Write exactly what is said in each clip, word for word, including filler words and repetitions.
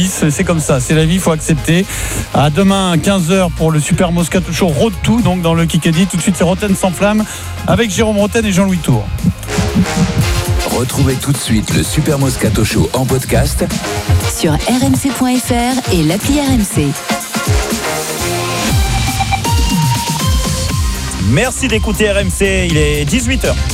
subissent. C'est comme ça, c'est la vie, il faut accepter. À demain, quinze heures pour le Super Moscato Show Road to, donc dans le Kikadi. Tout de suite, c'est Roten sans flamme avec Jérôme Roten et Jean-Louis Tour. Retrouvez tout de suite le Super Moscato Show en podcast sur r m c point f r et l'appli R M C. Merci d'écouter R M C, il est dix-huit heures.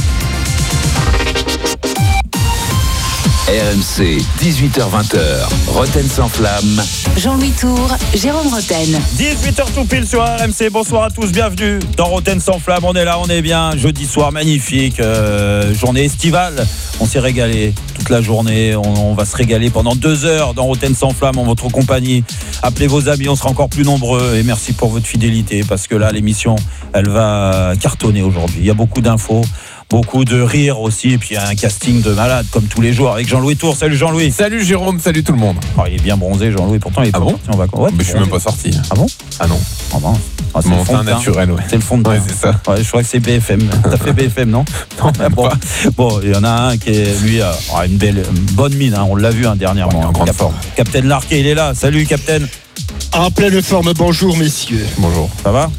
R M C, dix-huit heures vingt, Roten sans flamme. Jean-Louis Tour, Jérôme Roten. dix-huit heures tout pile sur R M C. Bonsoir à tous, bienvenue dans Roten sans flamme. On est là, on est bien. Jeudi soir magnifique, euh, journée estivale. On s'est régalé toute la journée. On, on va se régaler pendant deux heures dans Roten sans flamme en votre compagnie. Appelez vos amis, on sera encore plus nombreux. Et merci pour votre fidélité parce que là, l'émission, elle va cartonner aujourd'hui. Il y a beaucoup d'infos. Beaucoup de rire aussi, et puis un casting de malade comme tous les jours avec Jean-Louis Tour. Salut Jean-Louis. Salut Jérôme, salut tout le monde. Oh, il est bien bronzé Jean-Louis, pourtant il est ah pas bon sorti en vacances. Ouais, mais je suis même pas sorti. Ah bon? Ah non. Ah bon. Ah, c'est mon le fond teint de teint. naturel, ouais. C'est le fond de teint. Ouais, c'est ça. Ouais, je crois que c'est B F M. T'as fait B F M, non? Non, même bon, pas. Bon, il y en a un qui est, lui, a une belle, une bonne mine, hein. On l'a vu hein, dernièrement. Ouais, en grande Cap- forme. Captain Larquet, il est là. Salut Captain. En pleine forme, bonjour messieurs. Bonjour. Ça va?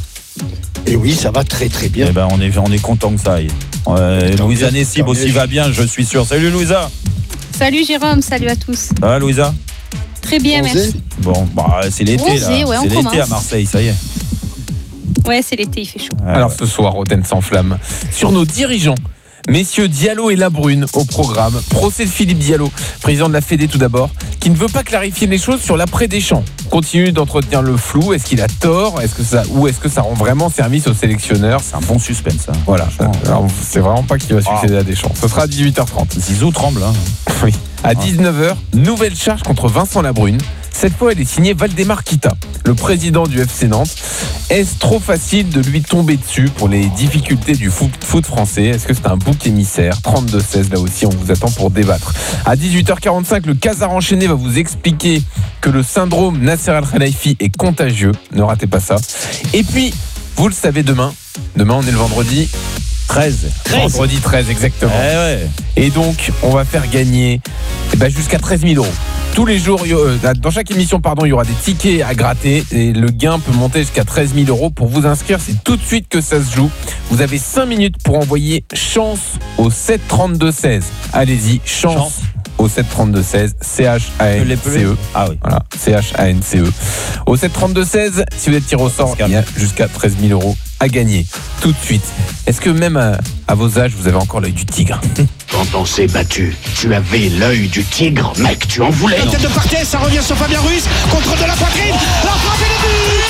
Et oui, ça va très très bien. Eh ben, on est, on est content que ça aille. Euh, Tant Louisa mieux, Nessib tant aussi mieux. va bien, je suis sûr. Salut Louisa. Salut Jérôme, salut à tous. Ça va Louisa? Très bien, Bronzé. merci. Bon, bah, c'est l'été Bronzé, là. ouais, on c'est l'été commence. à Marseille, ça y est. Ouais, c'est l'été, il fait chaud. Ouais, Alors ouais. ce soir, Roten sans flamme, sur nos dirigeants, messieurs Diallo et Labrune au programme. Procès de Philippe Diallo, président de la Fédé tout d'abord, qui ne veut pas clarifier les choses sur l'après Deschamps. Continue d'entretenir le flou. Est-ce qu'il a tort? Est-ce que ça, ou est-ce que ça rend vraiment service aux sélectionneurs? C'est un bon suspense. Hein. Voilà. Franchement, Alors, c'est vraiment pas qui va succéder à Deschamps. Ce sera à dix-huit heures trente. Zizou tremble. Hein. Oui. À dix-neuf heures, nouvelle charge contre Vincent Labrune. Cette fois, elle est signée Valdemar Kita, le président du F C Nantes. Est-ce trop facile de lui tomber dessus pour les difficultés du foot, foot français? Est-ce que c'est un bouc émissaire? trente-deux seize, là aussi, on vous attend pour débattre. À dix-huit heures quarante-cinq, le Casar enchaîné va vous expliquer que le syndrome Nasser Al-Khelaifi est contagieux. Ne ratez pas ça. Et puis, vous le savez, demain, demain on est le vendredi treize. Vendredi treize, exactement. Eh ouais. Et donc, on va faire gagner eh ben, jusqu'à treize mille euros. Tous les jours, il y a- dans chaque émission, pardon, il y aura des tickets à gratter et le gain peut monter jusqu'à treize mille euros. Pour vous inscrire, c'est tout de suite que ça se joue. Vous avez cinq minutes pour envoyer chance au sept trente-deux seize. Allez-y, chance, Chance. au sept trente-deux seize. C H A N C E. Ah oui. Voilà, C H A N C E. Au sept trente-deux seize, si vous êtes tiré au sort, il y a jusqu'à treize mille euros à gagner. Tout de suite. Est-ce que même à, à vos âges, vous avez encore l'œil du tigre? Quand on s'est battu, tu avais l'œil du tigre, mec, tu en voulais. La tête de Partey, ça revient sur Fabien Ruiz, contrôle de la poitrine, la frappe et le but.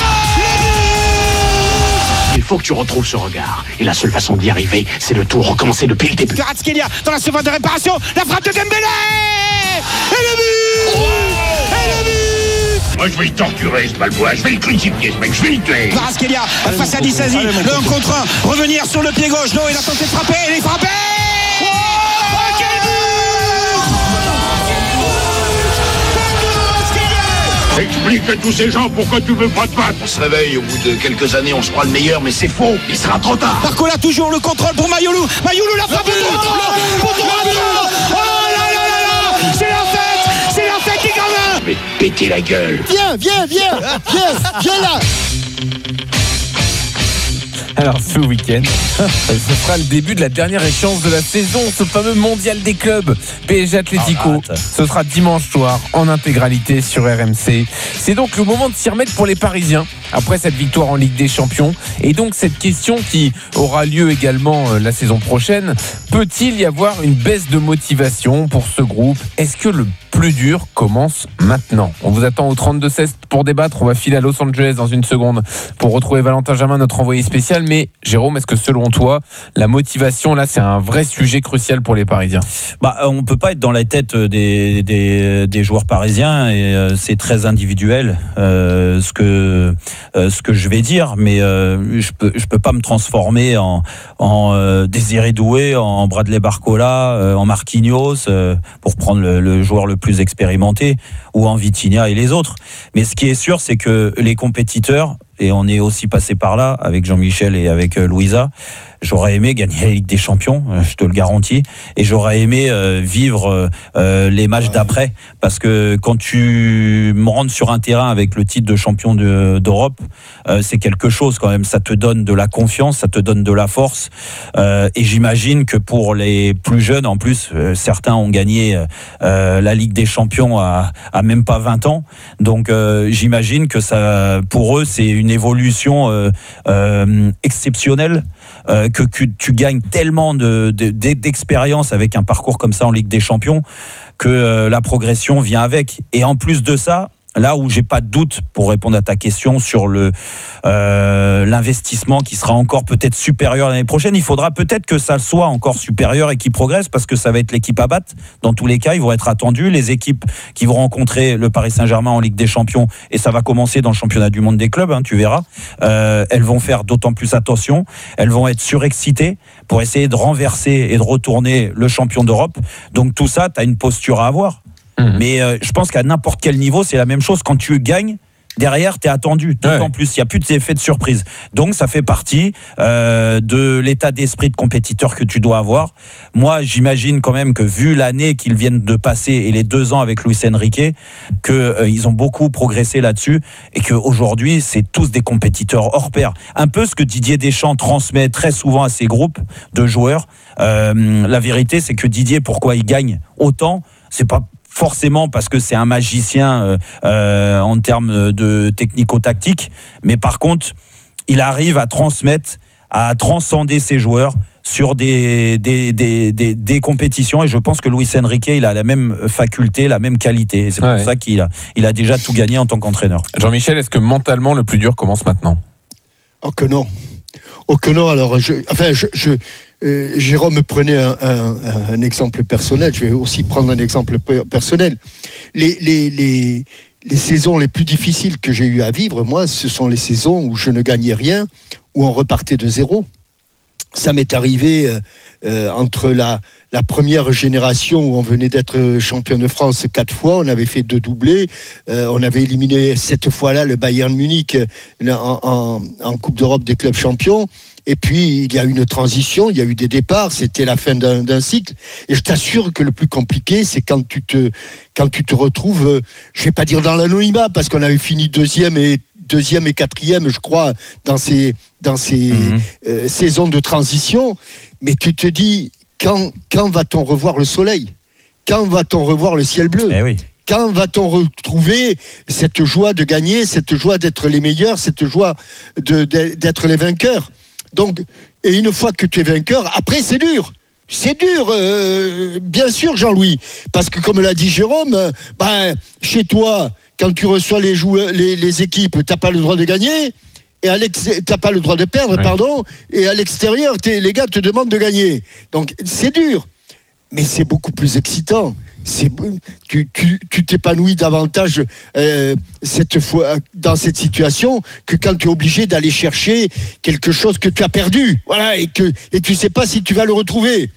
Il faut que tu retrouves ce regard. Et la seule façon d'y arriver, c'est de tout recommencer depuis le début. Kvaratskhelia dans la surface de réparation, la frappe de Dembélé et le but. Et le but. Moi, je vais le torturer, ce balbois. Je vais le crucifier, ce mec. Je vais le tuer. Kvaratskhelia face à Dissasi, le un contre un, revenir sur le pied gauche, non, il a tenté de frapper, il est frappé. Oh, quel but. Explique à tous ces gens pourquoi tu veux pas te battre. On se réveille, au bout de quelques années, on se croit le meilleur, mais c'est faux. Il sera trop tard. Barcola toujours le contrôle pour Mayoulou. Mayoulou la frappe de Pour Oh là là là là. C'est la fête. C'est la fête des gamins. Je vais te péter la gueule. Viens, viens, viens. Viens, viens là. Alors ce week-end, ce sera le début de la dernière échéance de la saison, ce fameux mondial des clubs P S G Atlético. Arrête. Ce sera dimanche soir en intégralité sur R M C. C'est donc le moment de s'y remettre pour les Parisiens après cette victoire en Ligue des Champions. Et donc cette question qui aura lieu également euh, la saison prochaine, peut-il y avoir une baisse de motivation pour ce groupe? Est-ce que le plus dur commence maintenant? On vous attend au trente-deux seize pour débattre. On va filer à Los Angeles dans une seconde pour retrouver Valentin Jamin, notre envoyé spécial. Mais Jérôme, est-ce que selon toi, la motivation, là, c'est un vrai sujet crucial pour les Parisiens? Bah, on peut pas être dans la tête des, des, des joueurs parisiens et euh, c'est très individuel euh, ce que euh, ce que je vais dire, mais euh, je peux je peux pas me transformer en en euh, Désiré Doué, en Bradley Barcola, euh, en Marquinhos euh, pour prendre le, le joueur le plus expérimenté ou en Vitinha et les autres. Mais ce qui est sûr, c'est que les compétiteurs, et on est aussi passé par là avec Jean-Michel et avec euh, Louisa, j'aurais aimé gagner la Ligue des Champions, je te le garantis, et j'aurais aimé euh, vivre euh, les matchs ouais. d'après, parce que quand tu me rentres sur un terrain avec le titre de champion de, d'Europe, euh, c'est quelque chose quand même, ça te donne de la confiance, ça te donne de la force, euh, et j'imagine que pour les plus jeunes, en plus, euh, certains ont gagné euh, la Ligue des Champions à, à même pas vingt ans, donc euh, j'imagine que ça, pour eux, c'est une évolution euh, euh, exceptionnelle, euh, que, que tu gagnes tellement de, de, d'expérience avec un parcours comme ça en Ligue des Champions, que euh, la progression vient avec. Et en plus de ça, là où j'ai pas de doute, pour répondre à ta question sur le euh, l'investissement qui sera encore peut-être supérieur l'année prochaine, il faudra peut-être que ça soit encore supérieur et qu'il progresse, parce que ça va être l'équipe à battre. Dans tous les cas, ils vont être attendus. Les équipes qui vont rencontrer le Paris Saint-Germain en Ligue des Champions, et ça va commencer dans le championnat du monde des clubs, hein, tu verras, euh, elles vont faire d'autant plus attention. Elles vont être surexcitées pour essayer de renverser et de retourner le champion d'Europe. Donc tout ça, tu as une posture à avoir. Mais euh, je pense qu'à n'importe quel niveau, c'est la même chose. Quand tu gagnes, derrière, tu es attendu. Tout ouais. en plus, il n'y a plus d'effet de surprise. Donc, ça fait partie euh, de l'état d'esprit de compétiteur que tu dois avoir. Moi, j'imagine quand même que, vu l'année qu'ils viennent de passer et les deux ans avec Luis Enrique, qu'ils euh, ont beaucoup progressé là-dessus, et qu'aujourd'hui, c'est tous des compétiteurs hors pair. Un peu ce que Didier Deschamps transmet très souvent à ses groupes de joueurs. Euh, la vérité, c'est que Didier, pourquoi il gagne autant, c'est pas forcément parce que c'est un magicien euh, euh, en termes de technico-tactique, mais par contre, il arrive à transmettre, à transcender ses joueurs sur des, des, des, des, des compétitions, et je pense que Luis Enrique, il a la même faculté, la même qualité, et c'est ouais. pour ça qu'il a, il a déjà tout gagné en tant qu'entraîneur. Jean-Michel, est-ce que mentalement le plus dur commence maintenant ? Oh que non, oh que non, alors je, enfin je... je... Euh, Jérôme prenait un, un, un exemple personnel, je vais aussi prendre un exemple personnel. Les, les, les, les saisons les plus difficiles que j'ai eu à vivre, moi, ce sont les saisons où je ne gagnais rien, où on repartait de zéro. Ça m'est arrivé euh, entre la, la première génération où on venait d'être champion de France quatre fois, on avait fait deux doublés, euh, on avait éliminé cette fois-là le Bayern Munich en, en, en Coupe d'Europe des clubs champions. Et puis, il y a eu une transition, il y a eu des départs, c'était la fin d'un, d'un cycle. Et je t'assure que le plus compliqué, c'est quand tu te, quand tu te retrouves, euh, je vais pas dire dans l'anonymat, parce qu'on avait fini deuxième et, deuxième et quatrième, je crois, dans ces, dans ces mmh. euh, saisons de transition. Mais tu te dis, quand, quand va-t-on revoir le soleil ? Quand va-t-on revoir le ciel bleu ? Eh oui. Quand va-t-on retrouver cette joie de gagner, cette joie d'être les meilleurs, cette joie de, de, d'être les vainqueurs ? Donc, et une fois que tu es vainqueur, après c'est dur. C'est dur, euh, bien sûr, Jean-Louis. Parce que comme l'a dit Jérôme, euh, ben, chez toi, quand tu reçois les, joueurs, les, les équipes, tu n'as pas le droit de gagner. Et à l'ex... t'as pas le droit de perdre, ouais. pardon. Et à l'extérieur, les gars te demandent de gagner. Donc, c'est dur. Mais c'est beaucoup plus excitant. C'est, tu, tu, tu t'épanouis davantage euh, cette fois dans cette situation que quand tu es obligé d'aller chercher quelque chose que tu as perdu, voilà, et que et tu sais pas si tu vas le retrouver.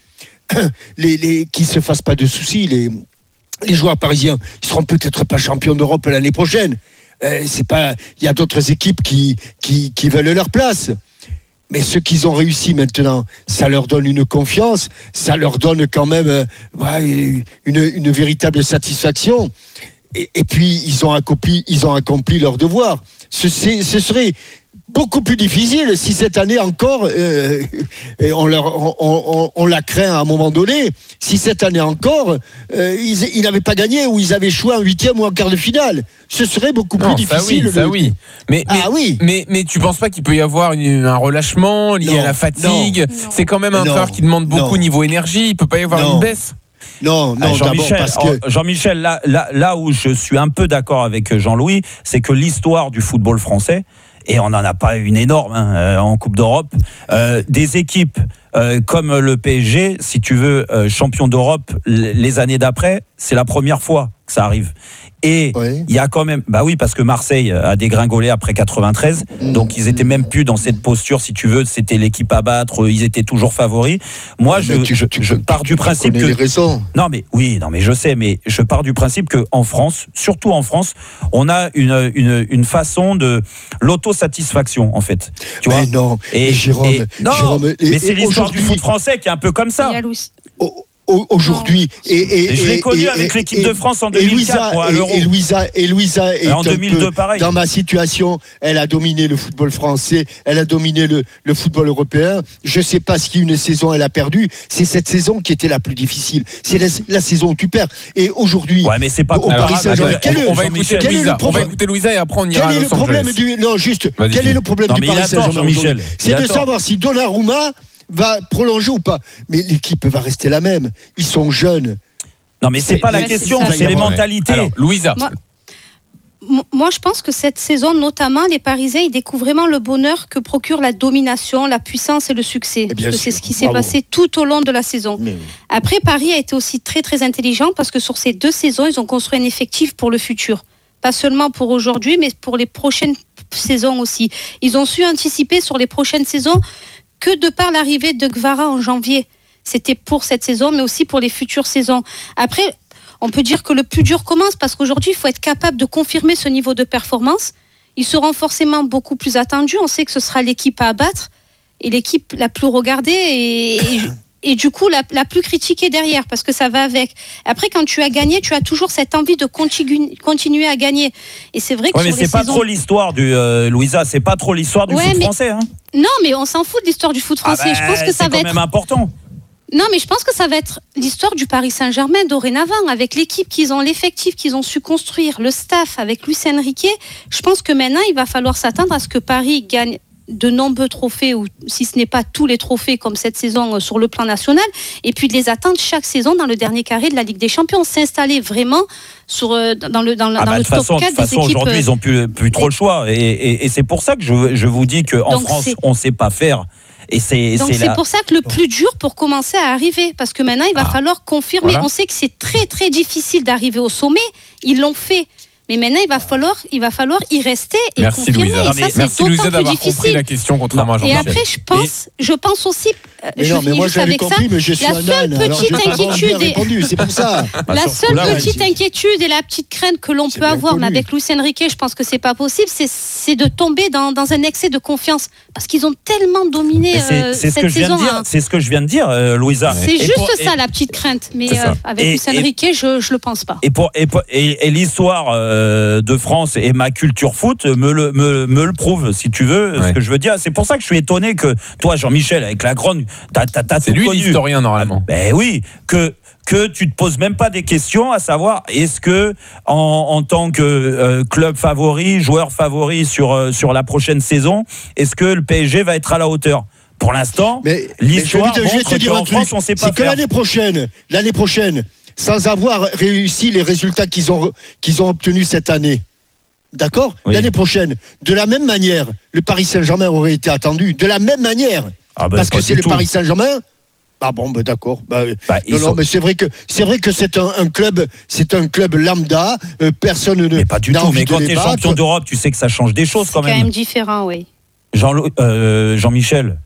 Les, les qui se fassent pas de soucis, les les joueurs parisiens, ils seront peut-être pas champions d'Europe l'année prochaine. Euh, c'est pas, il y a d'autres équipes qui qui qui veulent leur place. Mais ce qu'ils ont réussi maintenant, ça leur donne une confiance, ça leur donne quand même euh, ouais, une, une véritable satisfaction. Et, et puis, ils ont accompli, ils ont accompli leur devoir. Ce, ce serait beaucoup plus difficile si cette année encore, euh, et on, leur, on, on, on la craint à un moment donné, si cette année encore, euh, ils, ils n'avaient pas gagné ou ils avaient échoué en huitième ou en quart de finale. Ce serait beaucoup plus non, difficile. Ça oui, ça de... oui. Mais, ah, mais, oui. Mais, mais tu penses pas qu'il peut y avoir une, un relâchement lié non, à la fatigue ? Non. C'est quand même un joueur qui demande beaucoup non. niveau énergie. Il peut pas y avoir non. une baisse ? Non, non, ah, Jean-Michel, parce que... Jean-Michel là, là, là où je suis un peu d'accord avec Jean-Louis, c'est que l'histoire du football français, et on n'en a pas une énorme hein, en Coupe d'Europe, euh, des équipes euh, comme le P S G, si tu veux, euh, champion d'Europe les années d'après, c'est la première fois que ça arrive. Et il ouais. y a quand même, bah oui, parce que Marseille a dégringolé après quatre-vingt-treize, mmh. donc ils étaient même plus dans cette posture, si tu veux, c'était l'équipe à battre, ils étaient toujours favoris. Moi, je, tu, je, tu, je pars tu, du principe que. Les raisons. Non, mais oui, non, mais je sais, mais je pars du principe que en France, surtout en France, on a une une, une façon de l'autosatisfaction, en fait. Tu mais vois. Non. Et Jérôme. Et, non, Jérôme, et, mais c'est l'histoire du foot français qui est un peu comme ça. Aujourd'hui et, et, et je l'ai connu et, avec l'équipe et, de France en deux mille quatre Louisa, à l'Euro. Et Louisa et Louisa est en deux mille deux pareil. Dans ma situation, elle a dominé le football français, elle a dominé le, le football européen. Je sais pas ce qu'une saison elle a perdu. C'est cette saison qui était la plus difficile. C'est la, la saison où tu perds. Et aujourd'hui, ouais, mais c'est pas au Paris Saint-Germain, quel est, on va écouter Louisa. On va écouter Louisa et après on ira à Los Angeles. Quel est le problème du non juste Quel est le problème du Paris Saint-Germain aujourd'hui ? C'est de savoir si Donnarumma va prolonger ou pas. Mais l'équipe va rester la même. Ils sont jeunes. Non, mais c'est, c'est pas la question, c'est, c'est les mentalités. Alors, Louisa. Moi, moi, je pense que cette saison, notamment, les Parisiens, ils découvrent vraiment le bonheur que procure la domination, la puissance et le succès. Parce que sûr. C'est ce qui s'est Bravo. passé tout au long de la saison. Mais... Après, Paris a été aussi très, très intelligent parce que sur ces deux saisons, ils ont construit un effectif pour le futur. Pas seulement pour aujourd'hui, mais pour les prochaines saisons aussi. Ils ont su anticiper sur les prochaines saisons que de par l'arrivée de Guevara en janvier. C'était pour cette saison, mais aussi pour les futures saisons. Après, on peut dire que le plus dur commence parce qu'aujourd'hui, il faut être capable de confirmer ce niveau de performance. Ils seront forcément beaucoup plus attendus. On sait que ce sera l'équipe à abattre et l'équipe la plus regardée et, et, et du coup la, la plus critiquée derrière parce que ça va avec. Après, quand tu as gagné, tu as toujours cette envie de continu, continuer à gagner. Et c'est vrai que ouais, mais sur c'est les pas saisons... trop l'histoire du euh, Louisa, c'est pas trop l'histoire du ouais, foot mais... français. Hein. Non, mais on s'en fout de l'histoire du foot français. Ah bah, je pense que ça va être. C'est quand même important. Non, mais je pense que ça va être l'histoire du Paris Saint-Germain dorénavant, avec l'équipe qu'ils ont, l'effectif qu'ils ont su construire, le staff avec Luis Enrique. Je pense que maintenant, il va falloir s'attendre à ce que Paris gagne de nombreux trophées, ou si ce n'est pas tous les trophées comme cette saison sur le plan national, et puis de les attendre chaque saison dans le dernier carré de la Ligue des Champions, s'installer vraiment sur, dans le, dans, ah dans bah, le top façon, quatre des façon, équipes. Aujourd'hui, ils n'ont plus, plus trop et... le choix, et, et, et c'est pour ça que je, je vous dis qu'en France, c'est... on ne sait pas faire. Et c'est, Donc c'est, c'est la... pour ça que le plus dur pour commencer à arriver, parce que maintenant il va ah, falloir confirmer. Voilà. On sait que c'est très très difficile d'arriver au sommet. Ils l'ont fait, mais maintenant il va falloir, il va falloir y rester et merci confirmer. Louisa. Et non, ça c'est merci d'autant Louisa plus d'avoir difficile. compris la question contrairement à Jean-Michel. Et après je pense, et... je pense aussi. Mais je non, mais moi j'avais compris, ça, mais je suis la un seule âne, petite inquiétude et... répondu, c'est pour ça. La seule petite inquiétude et la petite crainte que l'on peut avoir, mais avec Luis Enrique, je pense que c'est pas possible, c'est, c'est de tomber dans, dans un excès de confiance, parce qu'ils ont tellement dominé c'est, euh, c'est cette ce saison. Dire, c'est ce que je viens de dire, euh, Louisa. C'est et juste pour, ça et, la petite crainte, mais euh, avec Luis Enrique, et, je je le pense pas. Et pour et, pour, et, et l'histoire euh, de France et ma culture foot me le me, me le prouve, si tu veux, ouais. ce que je veux dire. C'est pour ça que je suis étonné que toi, Jean-Michel, avec la grande, t'as, t'as, t'as c'est lui connu. L'historien normalement. Ben oui, que que tu te poses même pas des questions à savoir est-ce que en, en tant que euh, club favori, joueur favori sur euh, sur la prochaine saison, est-ce que le P S G va être à la hauteur? Pour l'instant, mais, l'histoire mais je montre qu'en France, on sait pas c'est faire. Que l'année prochaine, l'année prochaine, sans avoir réussi les résultats qu'ils ont qu'ils ont obtenus cette année. D'accord ? Oui. L'année prochaine, de la même manière, le Paris Saint-Germain aurait été attendu de la même manière. Ah ben, parce que c'est le tout. Paris Saint-Germain. Ah bon, ben d'accord. Bah, bah, non, non, sont... mais c'est vrai que c'est vrai que c'est un, un club, c'est un club lambda. Euh, personne ne. Mais pas du tout. Mais quand tu es champion d'Europe, tu sais que ça change des choses c'est quand même. C'est quand même différent, oui. Jean, euh, Jean-Michel.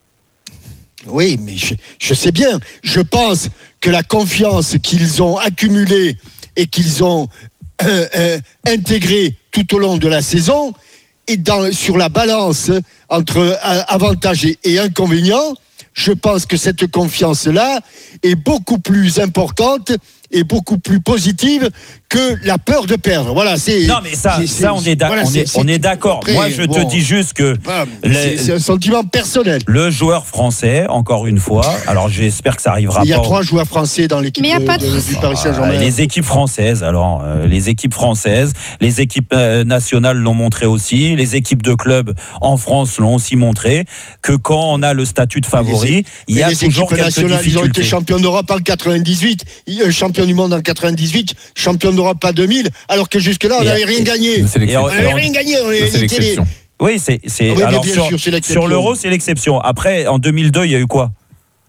Oui, mais je, je sais bien. Je pense que la confiance qu'ils ont accumulée et qu'ils ont euh, euh, intégrée tout au long de la saison est dans, sur la balance entre euh, avantages et, et inconvénients. Je pense que cette confiance-là est beaucoup plus importante et beaucoup plus positive que la peur de perdre. Voilà, c'est. Non, mais ça, c'est, ça on est, da- voilà, on est, c'est, on est d'accord. Après, Moi, je bon, te dis juste que voilà, les, c'est, c'est un sentiment personnel. Le joueur français, encore une fois. Alors, j'espère que ça arrivera. Il y a pas trois au... joueurs français dans l'équipe de, de, de, du Paris Saint-Germain. Euh, les équipes françaises, alors euh, les équipes françaises, les équipes euh, nationales l'ont montré aussi. Les équipes de clubs en France l'ont aussi montré que quand on a le statut de favori, il y a toujours quelques difficultés. Ils ont été champions d'Europe en quatre-vingt-dix-huit, champions du monde en quatre-vingt-dix-huit, champion d'Europe en deux mille, alors que jusque-là, on n'avait rien gagné. On n'avait rien gagné. On c'est l'exception. Oui, c'est, c'est, oui, alors bien sur, sûr, c'est sur l'Euro, c'est l'exception. Après, en deux mille deux, il y a eu quoi?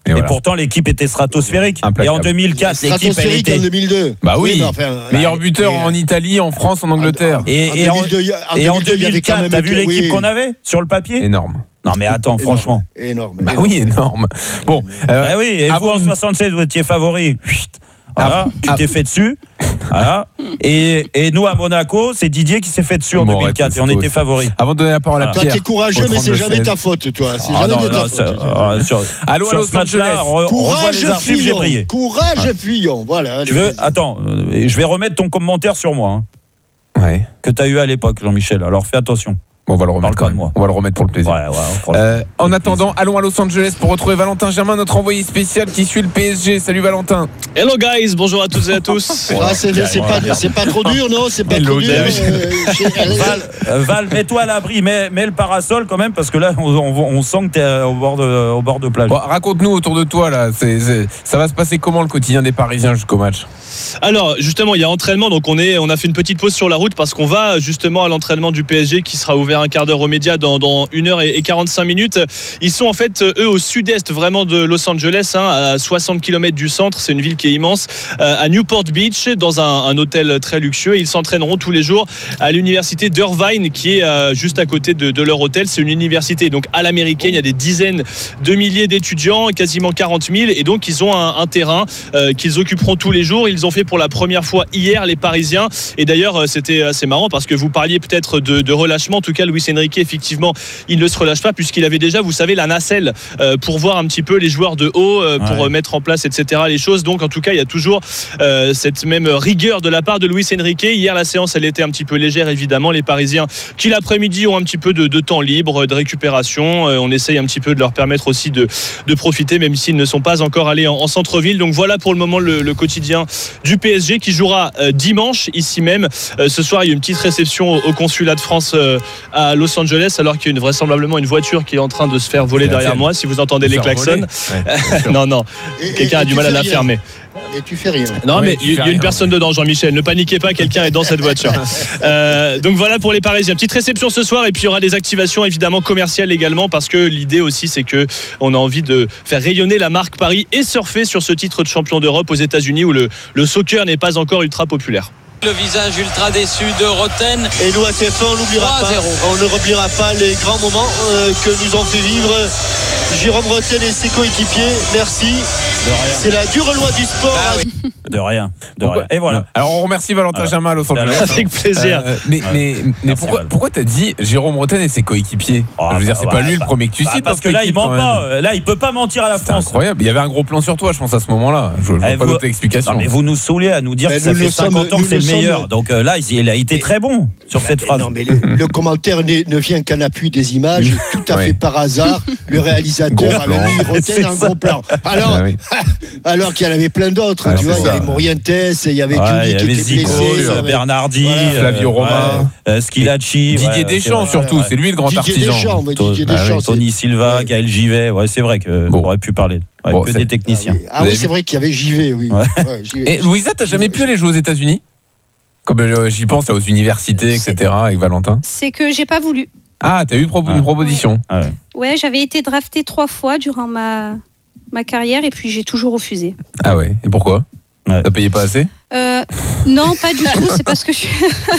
Et, voilà. pourtant, l'équipe était stratosphérique. Implacable. Et en deux mille quatre, l'équipe, elle Stratosphérique était. en deux mille deux. Bah oui, mais enfin, meilleur euh, buteur et, en Italie, en France, en Angleterre. Et, En et en, deux mille deux, en et en deux mille deux, il y avait quand deux mille quatre, même t'as vu été- l'équipe oui. qu'on avait sur le papier? Énorme. Non, mais attends, franchement. Énorme. Bah énorme. oui, énorme. Bon, euh, Ah oui, et avant- vous en soixante-seize, vous étiez favori. Chut. Voilà, Ah, tu ah. t'es fait dessus. Voilà. Et, et nous, à Monaco, c'est Didier qui s'est fait dessus en Bon, deux mille quatre arrête, et on c'est était faux. favoris. Avant de donner la parole à Ah. Toi, Pierre. t'es courageux, au mais c'est jamais trente-deux ta faute, toi. C'est Ah jamais non, de ta non, ça- faute. ah, sur, Allô, sur à ce Los match-là, Angeles. re- on revoit Courage, les archives, j'ai fuyons. brillé. Courage, fuyons. Voilà. Tu veux Attends, euh, je vais remettre ton commentaire sur moi, hein, Ouais. que tu as eu à l'époque, Jean-Michel. Alors fais attention. Bon, on va le remettre Parle pas quand de même. moi. On va le remettre pour le plaisir. Ouais, ouais, on fera- Euh, en attendant, allons à Los Angeles pour retrouver Valentin Germain, notre envoyé spécial qui suit le P S G. Salut Valentin. Hello guys, bonjour à toutes et à tous. Ah, c'est c'est pas, c'est pas trop dur, non? C'est pas Hello, trop dur. David. euh, chez- Val, euh, Val, mets-toi à l'abri, mets, mets le parasol quand même, parce que là, on, on- on sent que tu es au bord de, au bord de plage. Bon, raconte-nous autour de toi là. C'est, c'est- ça va se passer comment le quotidien des Parisiens jusqu'au match? Alors justement, il y a entraînement, donc on est, on a fait une petite pause sur la route parce qu'on va justement à l'entraînement du P S G qui sera ouvert un quart d'heure aux médias dans, dans une heure et quarante-cinq minutes. Ils sont en fait eux au sud-est vraiment de Los Angeles, hein, à soixante kilomètres du centre. C'est une ville qui est immense, euh, à Newport Beach, dans un, un hôtel très luxueux. Ils s'entraîneront tous les jours à l'université d'Irvine qui est euh, juste à côté de, de leur hôtel. C'est une université donc à l'américaine. Il y a des dizaines de milliers d'étudiants, quasiment quarante mille, et donc ils ont un, un terrain euh, qu'ils occuperont tous les jours. Ils ont fait pour la première fois hier les Parisiens, et d'ailleurs c'était assez marrant parce que vous parliez peut-être de, de relâchement. En tout cas, Luis Enrique, effectivement, il ne se relâche pas puisqu'il avait déjà, vous savez, la nacelle euh, pour voir un petit peu les joueurs de haut, euh, pour Ouais. mettre en place, et cetera les choses. Donc en tout cas, il y a toujours euh, cette même rigueur de la part de Luis Enrique. Hier, la séance, elle était un petit peu légère, évidemment. Les Parisiens qui l'après-midi ont un petit peu de, de temps libre, de récupération. Euh, on essaye un petit peu de leur permettre aussi de, de profiter, même s'ils ne sont pas encore allés en, en centre-ville. Donc voilà pour le moment le, le quotidien du P S G qui jouera euh, dimanche ici même. Euh, ce soir, il y a une petite réception au, au consulat de France euh, à Los Angeles, alors qu'il y a une, vraisemblablement une voiture qui est en train de se faire voler C'est la derrière tienne. moi. Si vous entendez les Faire klaxons, voler. Ouais, bien sûr. non, non, Et- quelqu'un et- a et du tu mal à fais la rien. fermer. Et tu fais rien. Non, Ouais, mais tu il y, fais a une rien. personne dedans, Jean-Michel. Ne paniquez pas, quelqu'un est dans cette voiture. Euh, donc voilà pour les Parisiens. Petite réception ce soir, et puis il y aura des activations évidemment commerciales également, parce que l'idée aussi c'est que on a envie de faire rayonner la marque Paris et surfer sur ce titre de champion d'Europe aux États-Unis où le, le soccer n'est pas encore ultra populaire. Le visage ultra déçu de Roten. Et nous à T F un, on n'oubliera pas, trois zéro. on ne oubliera pas les grands moments euh, que nous ont fait vivre Jérôme Roten et ses coéquipiers. Merci. C'est la dure loi du sport. Ah oui. De rien, de Pourquoi- rien. Et voilà. Alors on remercie Valentin Voilà. Germain à Los Angeles. Avec plaisir. Euh, mais mais, mais Merci, pourquoi, Val. pourquoi t'as dit Jérôme Roten et ses coéquipiers? Ah, Je veux dire, bah, c'est pas ouais, lui le bah, premier que tu Bah, cites. parce dans que cette là, il équipe, ment quand même. pas. Là, il peut pas mentir à la C'est France. incroyable. Il y avait un gros plan sur toi, je pense, à ce moment-là. Je vois Eh, pas vous- d'autre explication. Non, mais vous nous saoulez à nous dire Mais que ça nous fait le sommes- cinquante ans nous que c'est le le meilleur. sommes- Donc euh, là, il, il a été très bon sur cette phrase. Non, mais le, le commentaire n'est- ne vient qu'en appui des images, tout à Oui. fait par hasard. Le réalisateur Gros avait plan. mis Roten C'est un ça. gros plan. Alors, Ah oui. alors qu'il y en avait plein d'autres. Alors, Tu vois, c'est il y ça. avait Morientes, il y avait Ouais, Juli il y qui avait était Zico, blessé. il y euh, avait- Bernardi, Voilà. Flavio Romain. ouais, euh, Schilacci, Didier ouais, Deschamps c'est vrai. surtout, Ouais. c'est lui le grand Didier artisan. Deschamps, mais To- Didier ah Deschamps, oui, c'est- Tony Silva, Ouais. Gaël Givet, ouais, c'est vrai qu'on Bon. aurait pu parler. Ouais, Bon, que c'est- des techniciens. Ah Vous oui, avez- c'est vrai qu'il y avait J V, oui. Ouais. Ouais, J V. Et Louisa, t'as jamais pu aller jouer aux États-Unis? Comme euh, j'y pense, là, aux universités, et cetera, avec Valentin. C'est que j'ai pas voulu. Ah, t'as eu une, pro- Ah. une proposition. Ah ouais. Ouais, j'avais été draftée trois fois durant ma, ma carrière et puis j'ai toujours refusé. Ah ouais, et pourquoi? Ouais. T'as payé pas assez? Euh, non, pas du tout. C'est parce que je suis...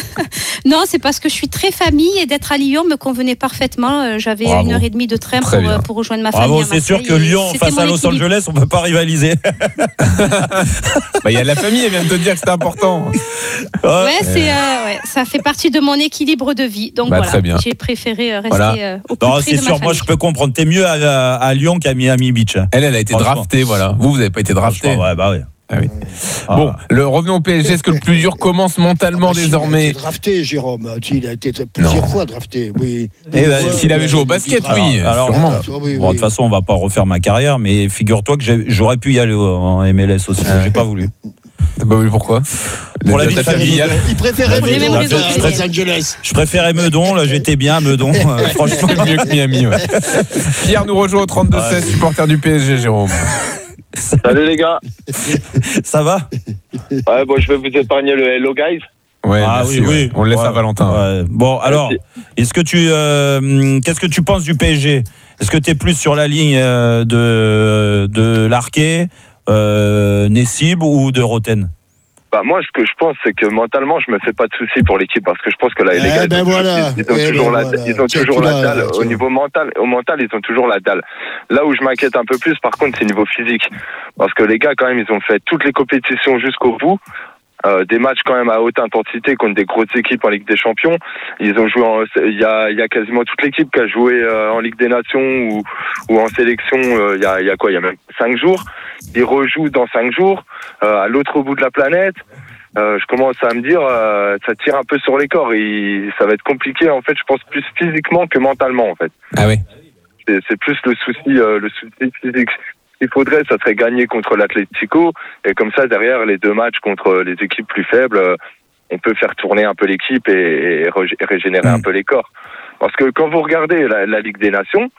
non, c'est parce que je suis très famille et d'être à Lyon me convenait parfaitement. Euh, J'avais Bravo. une heure et demie de train Très pour, bien. euh, pour rejoindre ma Bravo, famille. à c'est sûr Marseille que et Lyon c'était face mon à Los équilibre. Angeles, on peut pas rivaliser. Bah, il y a de la famille, elle vient de te dire que c'était important. Ouais, c'est, euh, ouais, ça fait partie de mon équilibre de vie. Donc Bah, voilà, très bien. j'ai préféré euh, rester Voilà. euh, au plus Non, près c'est de ma sûr, moi famille. je peux comprendre. T'es mieux à, à- à Lyon qu'à Miami Beach. Elle, elle a été Franchement. draftée, voilà. Vous, vous avez pas été drafté. Franchement, ouais, bah ouais. Ah oui. Ah. Bon, le, revenons au P S G. Est-ce que le plus dur commence mentalement Ah, si, Il a désormais? été drafté, Jérôme. Il a été plusieurs Non. fois drafté. Oui. Eh ben, Ouais, s'il avait ouais, joué au il- basket, il- oui, Alors, sûrement. Ah, oui, Bon, de oui. toute façon, on va pas refaire ma carrière, mais figure-toi que j'ai- j'aurais pu y aller en M L S aussi. Ah ouais. J'ai pas voulu. Bah oui, pourquoi? Pour la Ta vie de famille, famille. elle- Il préférait Oui, Meudon même à les autres. Los Angeles. Je préférais Meudon, là j'étais bien à Meudon. euh, franchement. mieux que Miami, ouais. Pierre nous rejoint au trente-deux seize, supporter du P S G, Jérôme. Salut les gars. Ça va? Ouais, bon, je vais vous épargner le Hello Guys. Ouais, ah merci, oui, ouais. oui. On le laisse ouais, à Valentin. Ouais. Bon, alors, est-ce que tu, euh, qu'est-ce que tu penses du P S G ? Est-ce que tu es plus sur la ligne euh, de, de Larquet, euh, Nessib ou de Roten ? Bah moi, ce que je pense, c'est que mentalement, je me fais pas de soucis pour l'équipe parce que je pense que là, les Eh gars, ben ils ont, voilà. ils ont Eh toujours, ben la, voilà. ils ont Tiens, toujours tu la l'as, dalle. là, Au tu niveau mental, au mental, ils ont toujours la dalle. Là où je m'inquiète un peu plus, par contre, c'est niveau physique, parce que les gars, quand même, ils ont fait toutes les compétitions jusqu'au bout. Euh, des matchs quand même à haute intensité contre des grosses équipes en Ligue des Champions. Ils ont joué, en, il y a, il y a quasiment toute l'équipe qui a joué euh, en Ligue des Nations ou, ou en sélection. Euh, il y a, il y a quoi ? Il y a même cinq jours. Ils rejouent dans cinq jours euh, à l'autre bout de la planète. Euh, je commence à me dire, euh, ça tire un peu sur les corps. Et ça va être compliqué. En fait, je pense plus physiquement que mentalement. En fait. Ah oui. C'est, c'est plus le souci, euh, le souci physique. Ce qu'il faudrait, ça serait gagner contre l'Atlético, et comme ça, derrière, les deux matchs contre les équipes plus faibles, on peut faire tourner un peu l'équipe et, et régénérer mmh. un peu les corps. Parce que quand vous regardez la, la Ligue des Nations,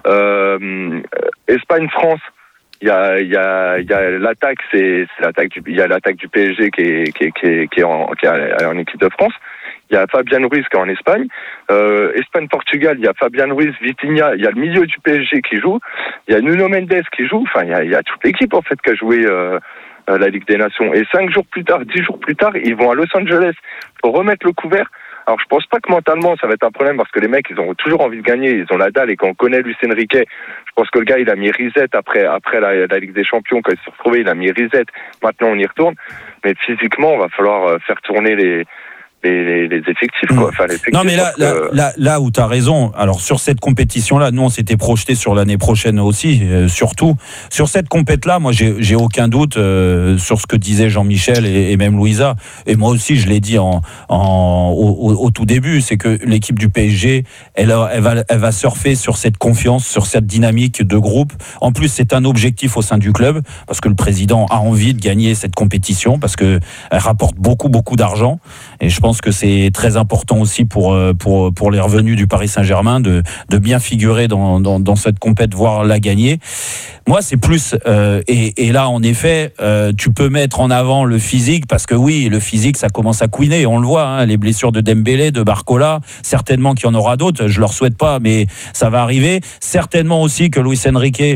euh, Espagne-France, il y a, il y a, il y a l'attaque, c'est, c'est l'attaque du, il y a l'attaque du P S G qui est, qui est, qui est, qui est en, qui est en équipe de France. Il y a Fabian Ruiz qui est en Espagne. Euh, Espagne-Portugal, il y a Fabian Ruiz, Vitinha. Il y a le milieu du P S G qui joue. Il y a Nuno Mendes qui joue. Enfin, il y a, il y a toute l'équipe, en fait, qui a joué euh, la Ligue des Nations. Et cinq jours plus tard, dix jours plus tard, ils vont à Los Angeles pour remettre le couvert. Alors, je pense pas que mentalement, ça va être un problème parce que les mecs, ils ont toujours envie de gagner. Ils ont la dalle. Et quand on connaît Luis Enrique, je pense que le gars, il a mis reset après, après la, la Ligue des Champions. Quand il s'est retrouvé, il a mis reset. Maintenant, on y retourne. Mais physiquement, on va falloir faire tourner les... Les, les, les effectifs quoi. Enfin, les effectifs, non mais là, que... là, là, là où tu as raison, alors sur cette compétition là, nous on s'était projeté sur l'année prochaine aussi, euh, surtout sur cette compète là, moi j'ai, j'ai aucun doute euh, sur ce que disait Jean-Michel et, et même Louisa, et moi aussi je l'ai dit en, en, au, au, au tout début, c'est que l'équipe du P S G elle, elle, va, elle va surfer sur cette confiance, sur cette dynamique de groupe. En plus c'est un objectif au sein du club, parce que le président a envie de gagner cette compétition, parce qu'elle rapporte beaucoup beaucoup d'argent, et je pense Je pense que c'est très important aussi pour pour pour les revenus du Paris Saint-Germain de de bien figurer dans dans, dans cette compète, voire la gagner. Moi, c'est plus euh, et et là en effet, euh, tu peux mettre en avant le physique, parce que oui, le physique ça commence à couiner, on le voit, hein, les blessures de Dembélé, de Barcola, certainement qu'il y en aura d'autres. Je leur souhaite pas, mais ça va arriver. Certainement aussi que Luis Enrique,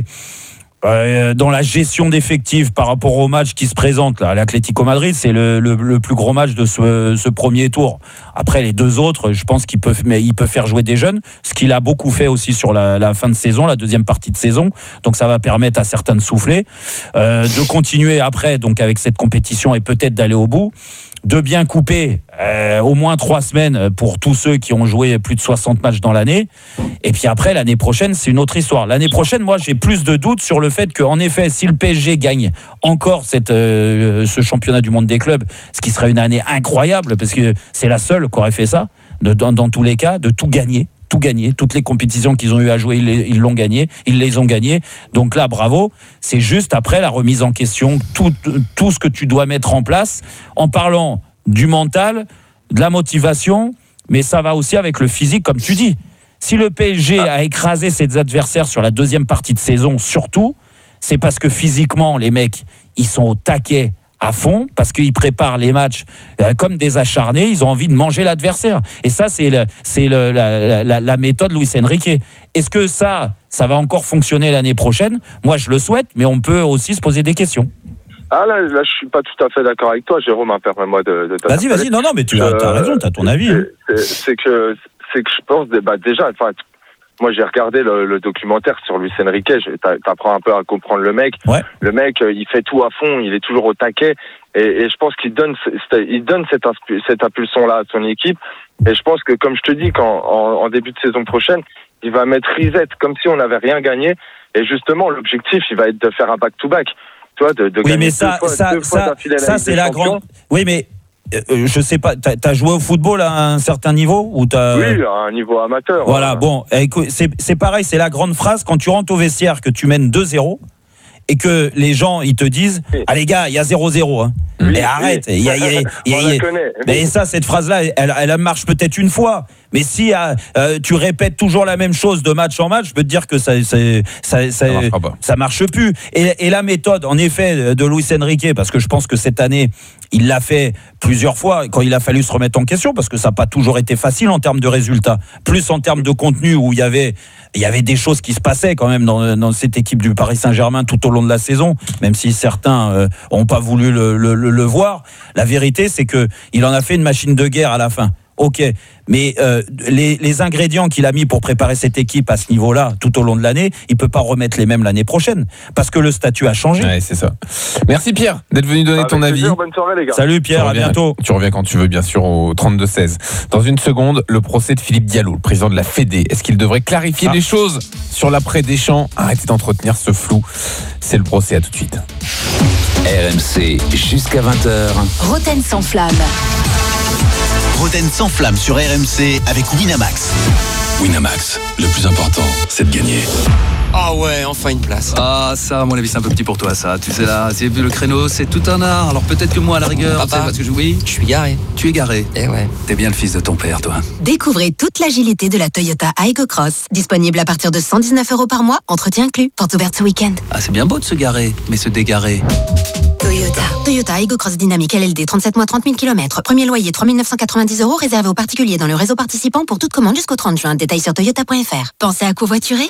Euh, dans la gestion d'effectifs par rapport au match qui se présente là, à l'Atlético Madrid, c'est le, le, le plus gros match de ce, ce premier tour. Après les deux autres, je pense qu'il peut, mais il peut faire jouer des jeunes, ce qu'il a beaucoup fait aussi sur la, la fin de saison, la deuxième partie de saison. Donc ça va permettre à certains de souffler, euh, de continuer après, donc avec cette compétition, et peut-être d'aller au bout, de bien couper euh, au moins trois semaines pour tous ceux qui ont joué plus de soixante matchs dans l'année. Et puis après, l'année prochaine, c'est une autre histoire. L'année prochaine, moi, j'ai plus de doutes sur le fait qu'en effet, si le P S G gagne encore cette, euh, ce championnat du monde des clubs, ce qui serait une année incroyable, parce que c'est la seule qui aurait fait ça, de, dans, dans tous les cas, de tout gagner. tout gagné, toutes les compétitions qu'ils ont eu à jouer, ils, ils l'ont gagné, ils les ont gagnées. Donc là, bravo. C'est juste après la remise en question, tout, tout ce que tu dois mettre en place, en parlant du mental, de la motivation, mais ça va aussi avec le physique, comme tu dis. Si le P S G a écrasé ses adversaires sur la deuxième partie de saison, surtout, c'est parce que physiquement, les mecs, ils sont au taquet à fond, parce qu'ils préparent les matchs euh, comme des acharnés, ils ont envie de manger l'adversaire. Et ça, c'est, le, c'est le, la, la, la méthode Luis Enrique. Est-ce que ça, ça va encore fonctionner l'année prochaine ? Moi, je le souhaite, mais on peut aussi se poser des questions. Ah là, là, je suis pas tout à fait d'accord avec toi, Jérôme, hein, permets-moi de, de Vas-y, vas-y, non, non, mais tu as, euh, t'as raison, t'as ton avis. C'est, hein. c'est, c'est que, c'est que je pense, bah, déjà, enfin, moi, j'ai regardé le, le documentaire sur Luis Enrique. T'apprends un peu à comprendre le mec. Ouais. Le mec, il fait tout à fond. Il est toujours au taquet. Et, et je pense qu'il donne, il donne cette, cette impulsion-là à son équipe. Et je pense que, comme je te dis, qu'en en, en début de saison prochaine, il va mettre reset comme si on n'avait rien gagné. Et justement, l'objectif, il va être de faire un back-to-back. Tu vois, de, de oui, gagner mais ça, deux fois, ça, deux fois ça, d'affilée à la ça Ligue c'est des la Champions. grande. Oui, mais. Euh, je sais pas, t'as, t'as joué au football à un certain niveau ou t'as... Oui, à un niveau amateur. Voilà, hein. bon, écoute, c'est, c'est pareil, c'est la grande phrase quand tu rentres au vestiaire, que tu mènes deux zéro et que les gens ils te disent oui. Ah les gars, il y a zéro zéro hein. Oui, mais arrête, il oui. y a, y a, y a, y a, y a... Mais ça, cette phrase-là, elle, elle marche peut-être une fois. Mais si euh, tu répètes toujours la même chose de match en match, je peux te dire que ça ça, ça, ça, ça marche plus. Et, et la méthode, en effet, de Luis Enrique, parce que je pense que cette année, il l'a fait plusieurs fois quand il a fallu se remettre en question, parce que ça n'a pas toujours été facile en termes de résultats, plus en termes de contenu où il y avait, il y avait des choses qui se passaient quand même dans, dans cette équipe du Paris Saint-Germain tout au long de la saison, même si certains n'ont euh, pas voulu le, le, le, le voir. La vérité, c'est qu'il en a fait une machine de guerre à la fin. Ok, mais euh, les, les ingrédients qu'il a mis pour préparer cette équipe à ce niveau-là tout au long de l'année, il peut pas remettre les mêmes l'année prochaine parce que le statut a changé. Ouais, c'est ça. Merci Pierre d'être venu donner Avec ton plaisir, avis. bonne soirée les gars. Salut Pierre, à bientôt. Tu reviens quand tu veux, bien sûr, au trente-deux seize. Dans une seconde, le procès de Philippe Diallo, le président de la Fédé. Est-ce qu'il devrait clarifier ah. les choses sur l'après Deschamps? Arrêtez d'entretenir ce flou. C'est le procès, à tout de suite. R M C jusqu'à vingt heures. Roten sans flamme. Roten sans flamme sur R M C avec Winamax. Winamax, le plus important, c'est de gagner. Ah ouais, enfin une place. Ah ça, à mon avis, c'est un peu petit pour toi, ça. Tu sais là, c'est vu le créneau, c'est tout un art. Alors peut-être que moi, à la rigueur, Papa, parce que je, oui, je suis garé. Tu es garé. Eh ouais. T'es bien le fils de ton père, toi. Découvrez toute l'agilité de la Toyota Aygo Cross, disponible à partir de cent dix-neuf euros par mois, entretien inclus. Porte ouverte ce week-end. Ah, c'est bien beau de se garer, mais se dégarer. Toyota. Toyota Aygo Cross Dynamique L L D, trente-sept mois, trente mille kilomètres. Premier loyer trois mille neuf cent quatre-vingt-dix euros, réservé aux particuliers dans le réseau participant pour toute commande jusqu'au trente juin. Détails sur toyota point f r. Pensez à covoiturer?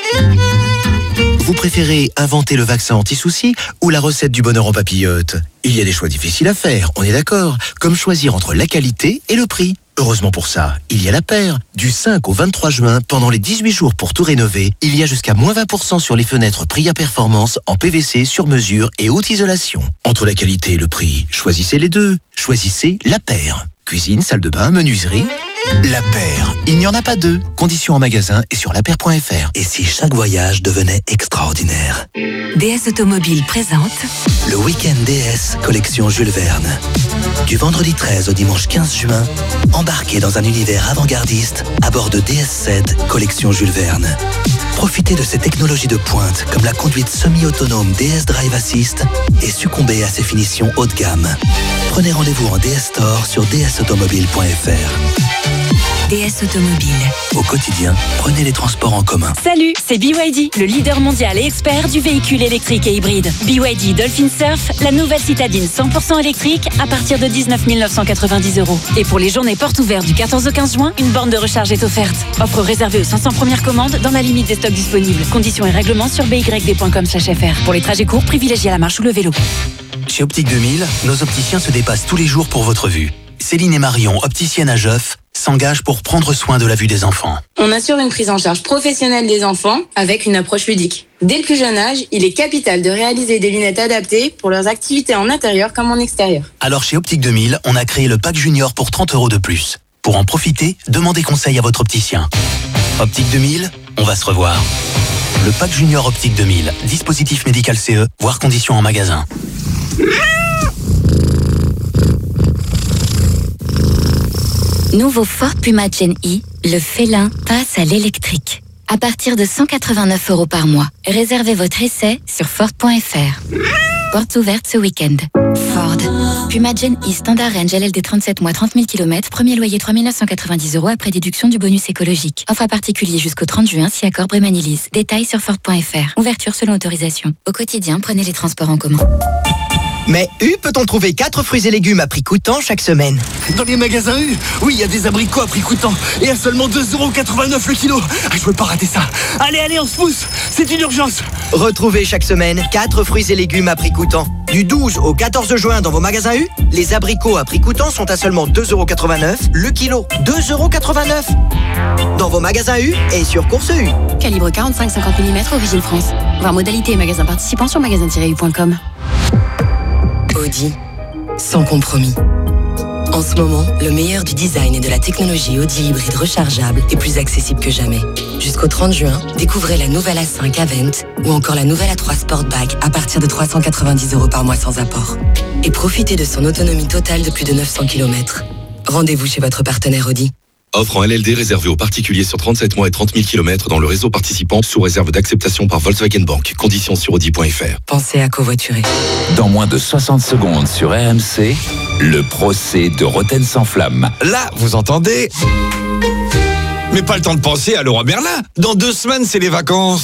Vous préférez inventer le vaccin anti-soucis ou la recette du bonheur en papillote? Il y a des choix difficiles à faire, on est d'accord. Comme choisir entre la qualité et le prix. Heureusement pour ça, il y a la paire. Du cinq au vingt-trois juin, pendant les dix-huit jours pour tout rénover, il y a jusqu'à moins vingt pour cent sur les fenêtres Priya Performance en P V C sur mesure et haute isolation. Entre la qualité et le prix, choisissez les deux. Choisissez la paire. Cuisine, salle de bain, menuiserie. La paire, il n'y en a pas deux. Conditions en magasin et sur la paire point f r. Et si chaque voyage devenait extraordinaire? D S Automobile présente le week-end D S collection Jules Verne. Du vendredi treize au dimanche quinze juin, embarquez dans un univers avant-gardiste à bord de D S sept collection Jules Verne. Profitez de ces technologies de pointe comme la conduite semi-autonome D S Drive Assist et succombez à ses finitions haut de gamme. Prenez rendez-vous en D S Store sur d s automobile point f r. D S Automobile. Au quotidien, prenez les transports en commun. Salut, c'est B Y D, le leader mondial et expert du véhicule électrique et hybride. B Y D Dolphin Surf, la nouvelle citadine cent pour cent électrique à partir de dix-neuf mille neuf cent quatre-vingt-dix euros. Et pour les journées portes ouvertes du quatorze au quinze juin, une borne de recharge est offerte. Offre réservée aux cinq cents premières commandes dans la limite des stocks disponibles. Conditions et règlements sur b y d point com slash f r. Pour les trajets courts, privilégiez la marche ou le vélo. Chez Optique deux mille, nos opticiens se dépassent tous les jours pour votre vue. Céline et Marion, opticiennes à Geoff, s'engagent pour prendre soin de la vue des enfants. On assure une prise en charge professionnelle des enfants avec une approche ludique. Dès le plus jeune âge, il est capital de réaliser des lunettes adaptées pour leurs activités en intérieur comme en extérieur. Alors chez Optique deux mille, on a créé le pack junior pour trente euros de plus. Pour en profiter, demandez conseil à votre opticien. Optique deux mille, on va se revoir. Le pack junior Optique deux mille, dispositif médical C E, voire conditions en magasin. Nouveau Ford Puma Gen E, le félin passe à l'électrique. À partir de cent quatre-vingt-neuf euros par mois. Réservez votre essai sur Ford point f r. Portes ouvertes ce week-end. Ford. Puma Gen E Standard Range L L D trente-sept mois, trente mille kilomètres. Premier loyer trois mille neuf cent quatre-vingt-dix euros après déduction du bonus écologique. Offre à particulier jusqu'au trente juin si accord Brémanilise. Détails sur Ford point f r. Ouverture selon autorisation. Au quotidien, prenez les transports en commun. Mais U peut-on trouver quatre fruits et légumes à prix coûtant chaque semaine? Dans les magasins U, oui, il y a des abricots à prix coûtant et à seulement deux euros quatre-vingt-neuf le kilo. Ah, je veux pas rater ça. Allez, allez, on se pousse, c'est une urgence. Retrouvez chaque semaine quatre fruits et légumes à prix coûtant. Du douze au quatorze juin dans vos magasins U, les abricots à prix coûtant sont à seulement deux euros quatre-vingt-neuf le kilo. deux euros quatre-vingt-neuf dans vos magasins U et sur Course U. Calibre quarante-cinq à cinquante millimètres, origine France. Voir modalité et magasins participants sur magasin tiret u point com. Audi, sans compromis. En ce moment, le meilleur du design et de la technologie Audi hybride rechargeable est plus accessible que jamais. Jusqu'au trente juin, découvrez la nouvelle A cinq Avent ou encore la nouvelle A trois Sportback à partir de trois cent quatre-vingt-dix euros par mois sans apport. Et profitez de son autonomie totale de plus de neuf cents kilomètres. Rendez-vous chez votre partenaire Audi. Offre en L L D réservée aux particuliers sur trente-sept mois et trente mille kilomètres dans le réseau participant sous réserve d'acceptation par Volkswagen Bank. Conditions sur audi point f r. Pensez à covoiturer. Dans moins de soixante secondes sur R M C, le procès de Roten sans flamme. Là, vous entendez? Mais pas le temps de penser à Leroy Merlin. Dans deux semaines, c'est les vacances.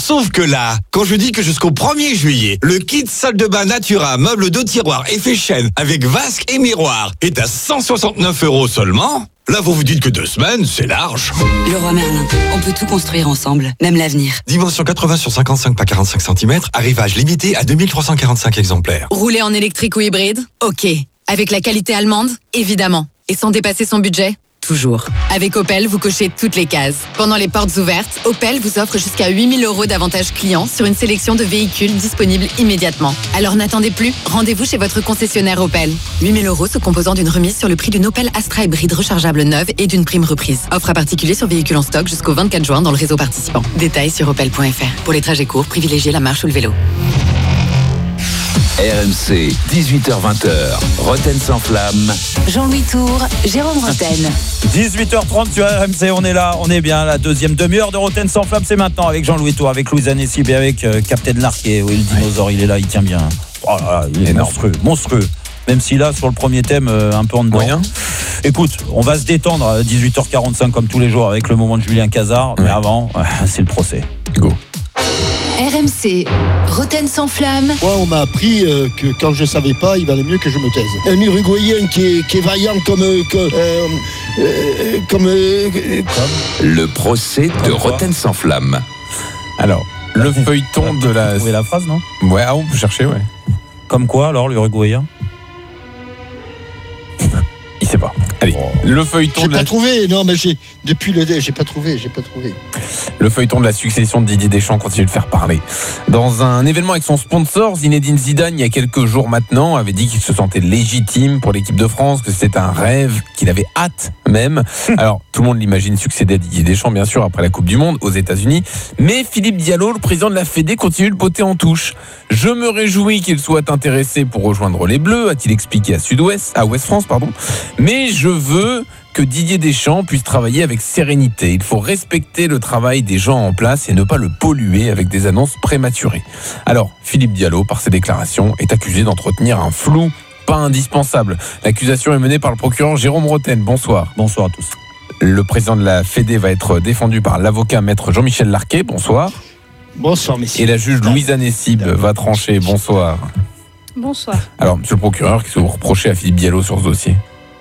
Sauf que là, quand je dis que jusqu'au premier juillet, le kit salle de bain Natura, meuble de tiroir effet chêne avec vasque et miroir est à cent soixante-neuf euros seulement, là vous vous dites que deux semaines, c'est large. Leroy Merlin, on peut tout construire ensemble, même l'avenir. Dimension quatre-vingts sur cinquante-cinq par quarante-cinq centimètres, arrivage limité à deux mille trois cent quarante-cinq exemplaires. Rouler en électrique ou hybride? Ok. Avec la qualité allemande? Évidemment. Et sans dépasser son budget? Toujours. Avec Opel, vous cochez toutes les cases. Pendant les portes ouvertes, Opel vous offre jusqu'à huit mille euros d'avantages clients sur une sélection de véhicules disponibles immédiatement. Alors n'attendez plus, rendez-vous chez votre concessionnaire Opel. huit mille euros se composant d'une remise sur le prix d'une Opel Astra hybride rechargeable neuve et d'une prime reprise. Offre à particulier sur véhicules en stock jusqu'au vingt-quatre juin dans le réseau participant. Détails sur opel point f r. Pour les trajets courts, privilégiez la marche ou le vélo. R M C, dix-huit heures vingt, Roten sans flamme. Jean-Louis Tour, Jérôme Roten. dix-huit heures trente sur R M C, on est là, on est bien. La deuxième demi-heure de Roten sans flamme, c'est maintenant avec Jean-Louis Tour, avec Louis Anessib et avec euh, Captain Larquet. Oui, le dinosaure, il est là, il tient bien. Oh là là, il est monstrueux, monstrueux. Même si là, sur le premier thème, euh, un peu en dedans. Moyen. Écoute, on va se détendre à dix-huit heures quarante-cinq comme tous les jours avec le moment de Julien Cazard. Ouais. Mais avant, euh, c'est le procès. Go. R M C, Roten sans flamme. Moi, on m'a appris euh, que quand je savais pas, il valait mieux que je me taise. Un Uruguayen qui est, qui est vaillant comme... Euh, euh, euh, comme, euh, comme le procès de Roten sans flamme. Alors, le feuilleton de la... Vous trouvez la phrase, non? Ouais, ah, on peut chercher, ouais. Comme quoi, alors, l'Uruguayen? Il sait pas. Allez, oh. le feuilleton. J'ai de pas la... trouvé. Non, mais j'ai depuis le j'ai pas trouvé. J'ai pas trouvé. Le feuilleton de la succession de Didier Deschamps continue de faire parler. Dans un événement avec son sponsor, Zinedine Zidane, il y a quelques jours maintenant, avait dit qu'il se sentait légitime pour l'équipe de France, que c'était un rêve, qu'il avait hâte même. Alors, tout le monde l'imagine succéder à Didier Deschamps, bien sûr, après la Coupe du Monde aux États-Unis. Mais Philippe Diallo, le président de la Fédé, continue de botter en touche. Je me réjouis qu'il soit intéressé pour rejoindre les Bleus, a-t-il expliqué à Sud-Ouest, à Ouest France, pardon. Mais je veux que Didier Deschamps puisse travailler avec sérénité. Il faut respecter le travail des gens en place et ne pas le polluer avec des annonces prématurées. Alors, Philippe Diallo, par ses déclarations, est accusé d'entretenir un flou pas indispensable. L'accusation est menée par le procureur Jérôme Roten. Bonsoir. Bonsoir à tous. Le président de la Fédé va être défendu par l'avocat maître Jean-Michel Larquet. Bonsoir. Bonsoir, messieurs. Et la juge Louise Anessib va trancher. Bonsoir. Bonsoir. Alors, monsieur le procureur, qu'est-ce que vous reprochez à Philippe Diallo sur ce dossier ?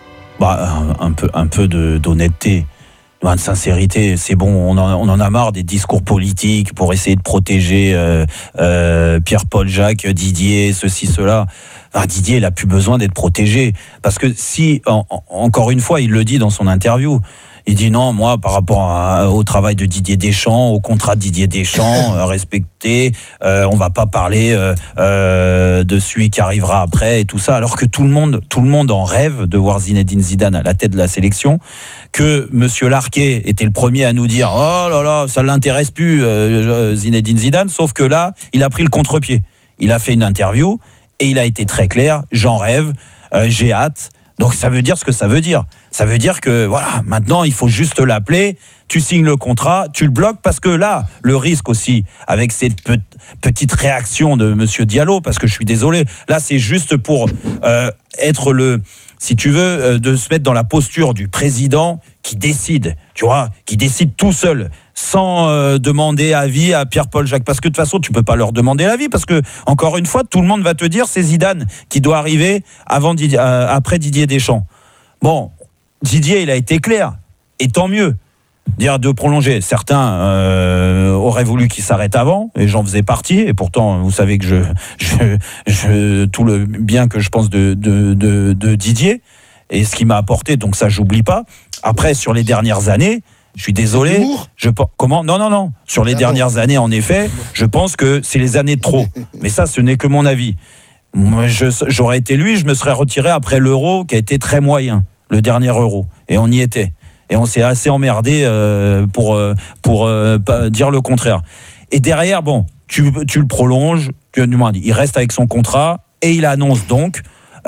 Bah, un, un peu, un peu de, d'honnêteté, de sincérité. C'est bon, on en, on en a marre des discours politiques pour essayer de protéger euh, euh, Pierre-Paul Jacques, Didier, ceci, cela. Enfin, Didier, il a plus besoin d'être protégé. Parce que si, en, en, encore une fois, il le dit dans son interview, il dit non, moi, par rapport à, au travail de Didier Deschamps, au contrat de Didier Deschamps, euh, respecté, euh, on va pas parler euh, euh, de celui qui arrivera après et tout ça, alors que tout le monde, tout le monde en rêve de voir Zinedine Zidane à la tête de la sélection, que Monsieur Larquet était le premier à nous dire oh là là, ça l'intéresse plus euh, Zinedine Zidane, sauf que là, il a pris le contre-pied. Il a fait une interview et il a été très clair, j'en rêve, euh, j'ai hâte. Donc ça veut dire ce que ça veut dire. Ça veut dire que voilà, maintenant il faut juste l'appeler, tu signes le contrat, tu le bloques, parce que là, le risque aussi, avec cette pe- petite réaction de Monsieur Diallo, parce que je suis désolé, là c'est juste pour euh, être le, si tu veux, euh, de se mettre dans la posture du président qui décide, tu vois, qui décide tout seul, sans euh, demander avis à Pierre-Paul Jacques, parce que de toute façon tu peux pas leur demander l'avis, parce que encore une fois tout le monde va te dire c'est Zidane qui doit arriver avant Didier, euh, après Didier Deschamps. Bon, Didier il a été clair, et tant mieux. Dire de prolonger, certains euh, auraient voulu qu'il s'arrête avant, et j'en faisais partie, et pourtant vous savez que je, je, je tout le bien que je pense de, de, de, de Didier et ce qu'il m'a apporté, donc ça j'oublie pas. Après sur les dernières années, je suis désolé. Je comment Non, non, non. Sur les ah dernières bon. années, en effet, je pense que c'est les années de trop. Mais ça, ce n'est que mon avis. Moi, je, j'aurais été lui, je me serais retiré après l'Euro, qui a été très moyen, le dernier Euro, et on y était. Et on s'est assez emmerdé euh, pour euh, pour euh, dire le contraire. Et derrière, bon, tu tu le prolonges, tu du moins, il reste avec son contrat et il annonce donc.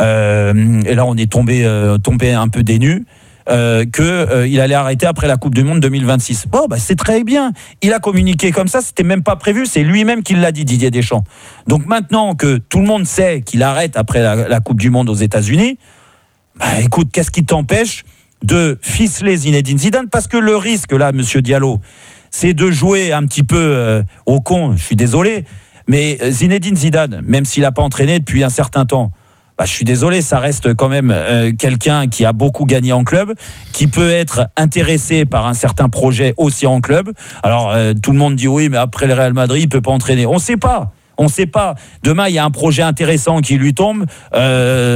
Euh, et là, on est tombé euh, tombé un peu des nues. Euh, que euh, il allait arrêter après la Coupe du Monde deux mille vingt-six. Bon, bah c'est très bien. Il a communiqué comme ça, c'était même pas prévu, c'est lui-même qui l'a dit, Didier Deschamps. Donc maintenant que tout le monde sait qu'il arrête après la, la Coupe du Monde aux États-Unis, bah écoute, qu'est-ce qui t'empêche de ficeler Zinedine Zidane ? Parce que le risque là, Monsieur Diallo, c'est de jouer un petit peu euh, au con. Je suis désolé, mais Zinedine Zidane, même s'il n'a pas entraîné depuis un certain temps, bah, je suis désolé, ça reste quand même euh, quelqu'un qui a beaucoup gagné en club, qui peut être intéressé par un certain projet aussi en club. Alors euh, tout le monde dit oui, mais après le Real Madrid, il peut pas entraîner. On ne sait pas. On ne sait pas. Demain, il y a un projet intéressant qui lui tombe euh,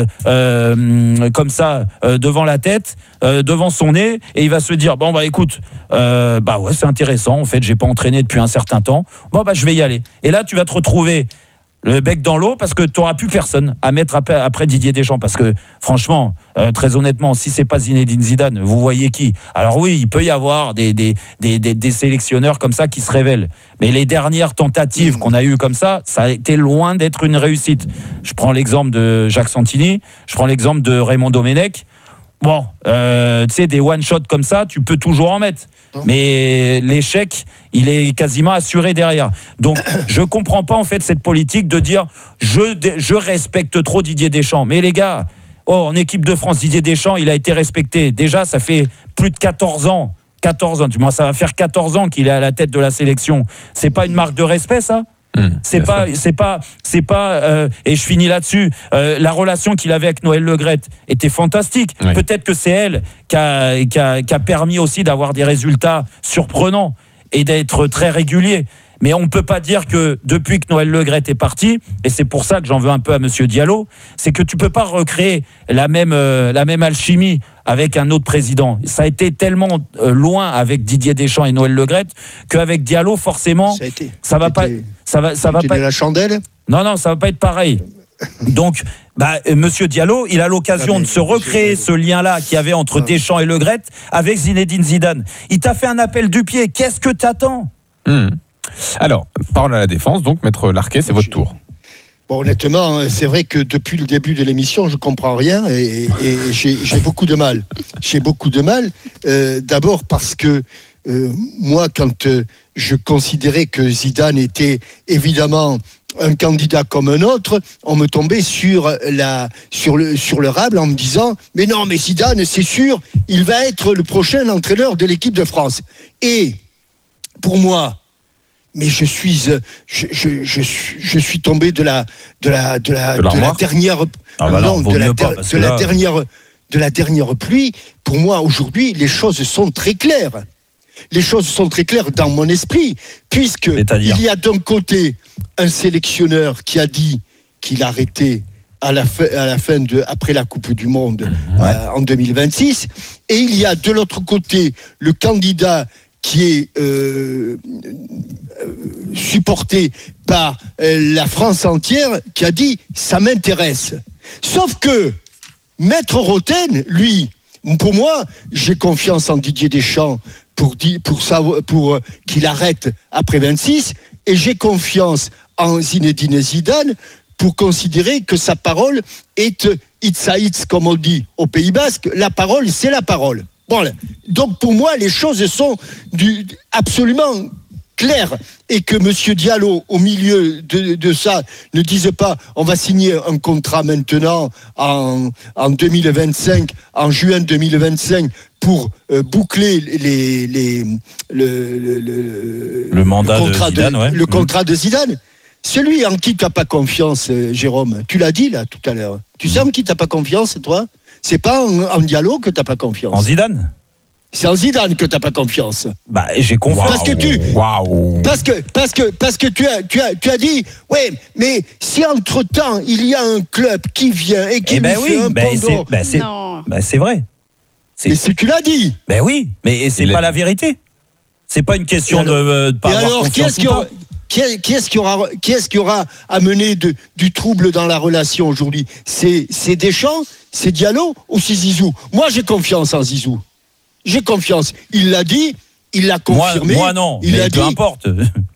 euh, comme ça euh, devant la tête, euh, devant son nez, et il va se dire bon bah écoute, euh, bah ouais c'est intéressant. En fait, j'ai pas entraîné depuis un certain temps. Bon bah je vais y aller. Et là, tu vas te retrouver le bec dans l'eau parce que tu n'auras plus personne à mettre après, après Didier Deschamps. Parce que franchement, euh, très honnêtement, si c'est pas Zinedine Zidane, vous voyez qui? Alors oui, il peut y avoir des, des, des, des, des sélectionneurs comme ça qui se révèlent. Mais les dernières tentatives qu'on a eues comme ça, ça a été loin d'être une réussite. Je prends l'exemple de Jacques Santini, je prends l'exemple de Raymond Domenech. Bon, euh, tu sais, des one-shots comme ça, tu peux toujours en mettre. Mais l'échec, il est quasiment assuré derrière. Donc, je comprends pas en fait cette politique de dire je, je respecte trop Didier Deschamps. Mais les gars, oh, en équipe de France, Didier Deschamps, il a été respecté. Déjà, ça fait plus de quatorze ans. quatorze ans, du moins, ça va faire quatorze ans qu'il est à la tête de la sélection. C'est pas une marque de respect, ça ? Mmh, c'est, pas, c'est pas, c'est pas, euh, et je finis là-dessus. Euh, la relation qu'il avait avec Noël Le Graët était fantastique. Oui. Peut-être que c'est elle qui a, qui a, qui a permis aussi d'avoir des résultats surprenants et d'être très régulier. Mais on ne peut pas dire que depuis que Noël Le Graët est parti, et c'est pour ça que j'en veux un peu à Monsieur Diallo, c'est que tu ne peux pas recréer la même, euh, la même alchimie avec un autre président. Ça a été tellement euh, loin avec Didier Deschamps et Noël Le Graët qu'avec Diallo, forcément, ça, a été, ça va pas, ça va, ça va pas. La chandelle. Non, non, ça va pas être pareil. Donc, bah, Monsieur Diallo, il a l'occasion ah, de se recréer ce lien-là qu'il y avait entre ah. Deschamps et Le Graët avec Zinedine Zidane. Il t'a fait un appel du pied. Qu'est-ce que t'attends ? mmh. Alors, parole à la défense, donc, Maître Larquet, c'est votre tour. Bon, honnêtement, c'est vrai que depuis le début de l'émission, je comprends rien et, et j'ai, j'ai beaucoup de mal. J'ai beaucoup de mal, euh, d'abord parce que euh, moi, quand euh, je considérais que Zidane était évidemment un candidat comme un autre, on me tombait sur la sur le sur le rable en me disant mais non, mais Zidane, c'est sûr, il va être le prochain entraîneur de l'équipe de France. Et pour moi, mais je suis, je, je, je suis, je suis tombé de la, de la, de la, de, de la dernière, ah bah non, non, de, la, pas, de la là... dernière, de la dernière pluie. Pour moi, aujourd'hui, les choses sont très claires. Les choses sont très claires dans mon esprit, puisque il y a d'un côté un sélectionneur qui a dit qu'il arrêtait à la fin, à la fin de, après la Coupe du Monde ouais. euh, en deux mille vingt-six, et il y a de l'autre côté le candidat qui est euh, euh, supporté par euh, la France entière, qui a dit « ça m'intéresse ». Sauf que Maître Roten, lui, pour moi, j'ai confiance en Didier Deschamps pour, pour, savoir, pour euh, qu'il arrête après vingt-six, et j'ai confiance en Zinedine Zidane pour considérer que sa parole est « it's a it's », comme on dit au Pays Basque, la parole, c'est la parole. Bon, donc pour moi, les choses sont du, absolument claires et que M. Diallo, au milieu de, de ça, ne dise pas on va signer un contrat maintenant en, en deux mille vingt-cinq, en juin deux mille vingt-cinq, pour euh, boucler les, les, le, le, le, le mandat le contrat de Zidane. De, ouais. Le contrat de Zidane. Celui en qui tu n'as pas confiance, euh, Jérôme, tu l'as dit là tout à l'heure. Tu sais en qui tu n'as pas confiance, toi ? C'est pas en, en Diallo que t'as pas confiance. En Zidane ? C'est en Zidane que t'as pas confiance. Bah, j'ai confiance. Parce que tu, wow. parce que, parce que, parce que tu as, tu as, tu as dit, ouais, mais si entre temps il y a un club qui vient et qui eh ben lui oui, fait un ben pont c'est, ben c'est, ben c'est vrai. C'est, mais c'est tu l'as dit. Ben oui, mais c'est il pas est... la vérité. C'est pas une question alors, de, de pas avoir alors, confiance qui est-ce ou pas. Qui, qui, est-ce qui aura, qui est-ce qui aura amené de, du trouble dans la relation aujourd'hui ? C'est, c'est Deschamps, c'est Diallo ou c'est Zizou ? Moi, j'ai confiance en Zizou. J'ai confiance. Il l'a dit, il l'a confirmé. Moi, moi non, il mais l'a peu dit. importe.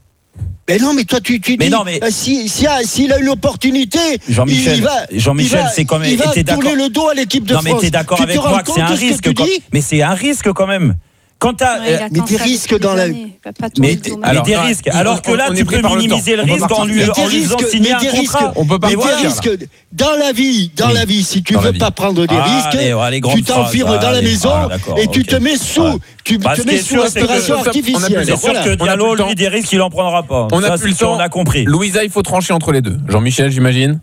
non, mais toi, tu, tu mais dis, non, mais... euh, si, si a, s'il a une opportunité, Jean-Michel, il va, Jean-Michel, il va, c'est quand même. Il va tourner le dos à l'équipe de non, France. Non, mais t'es d'accord tu avec moi que c'est un risque. Que quand... Mais c'est un risque quand même. Quand t'as, Ouais, il euh, attend mais des ça risques depuis dans des la- années. Il va pas mais, tourner mais Alors, des non, risques. il- Alors que là, on est tu pris peux par le minimiser temps. le On va risque en partir. lui, Mais en des lui faisant risques, signer mais un des contrat. risques. On peut pas Mais partir, des là. risques dans la vie, dans Oui. la vie, si tu Dans la veux vie. pas prendre des Ah, risques, allez, allez, grande tu t'enfermes phrase, dans la allez. maison Ah, d'accord, et tu ok. te mets sous, Ouais. tu Bah, te ce qui mets est sous sûr, c'est que- respiration on a plus artificielle. le C'est sûr Voilà. que On a Diallo, plus le temps. lui, des risques, il en prendra pas. On a Ça, plus le c'est sûr, temps. on a compris. Louisa, il faut trancher entre les deux. Jean-Michel, j'imagine.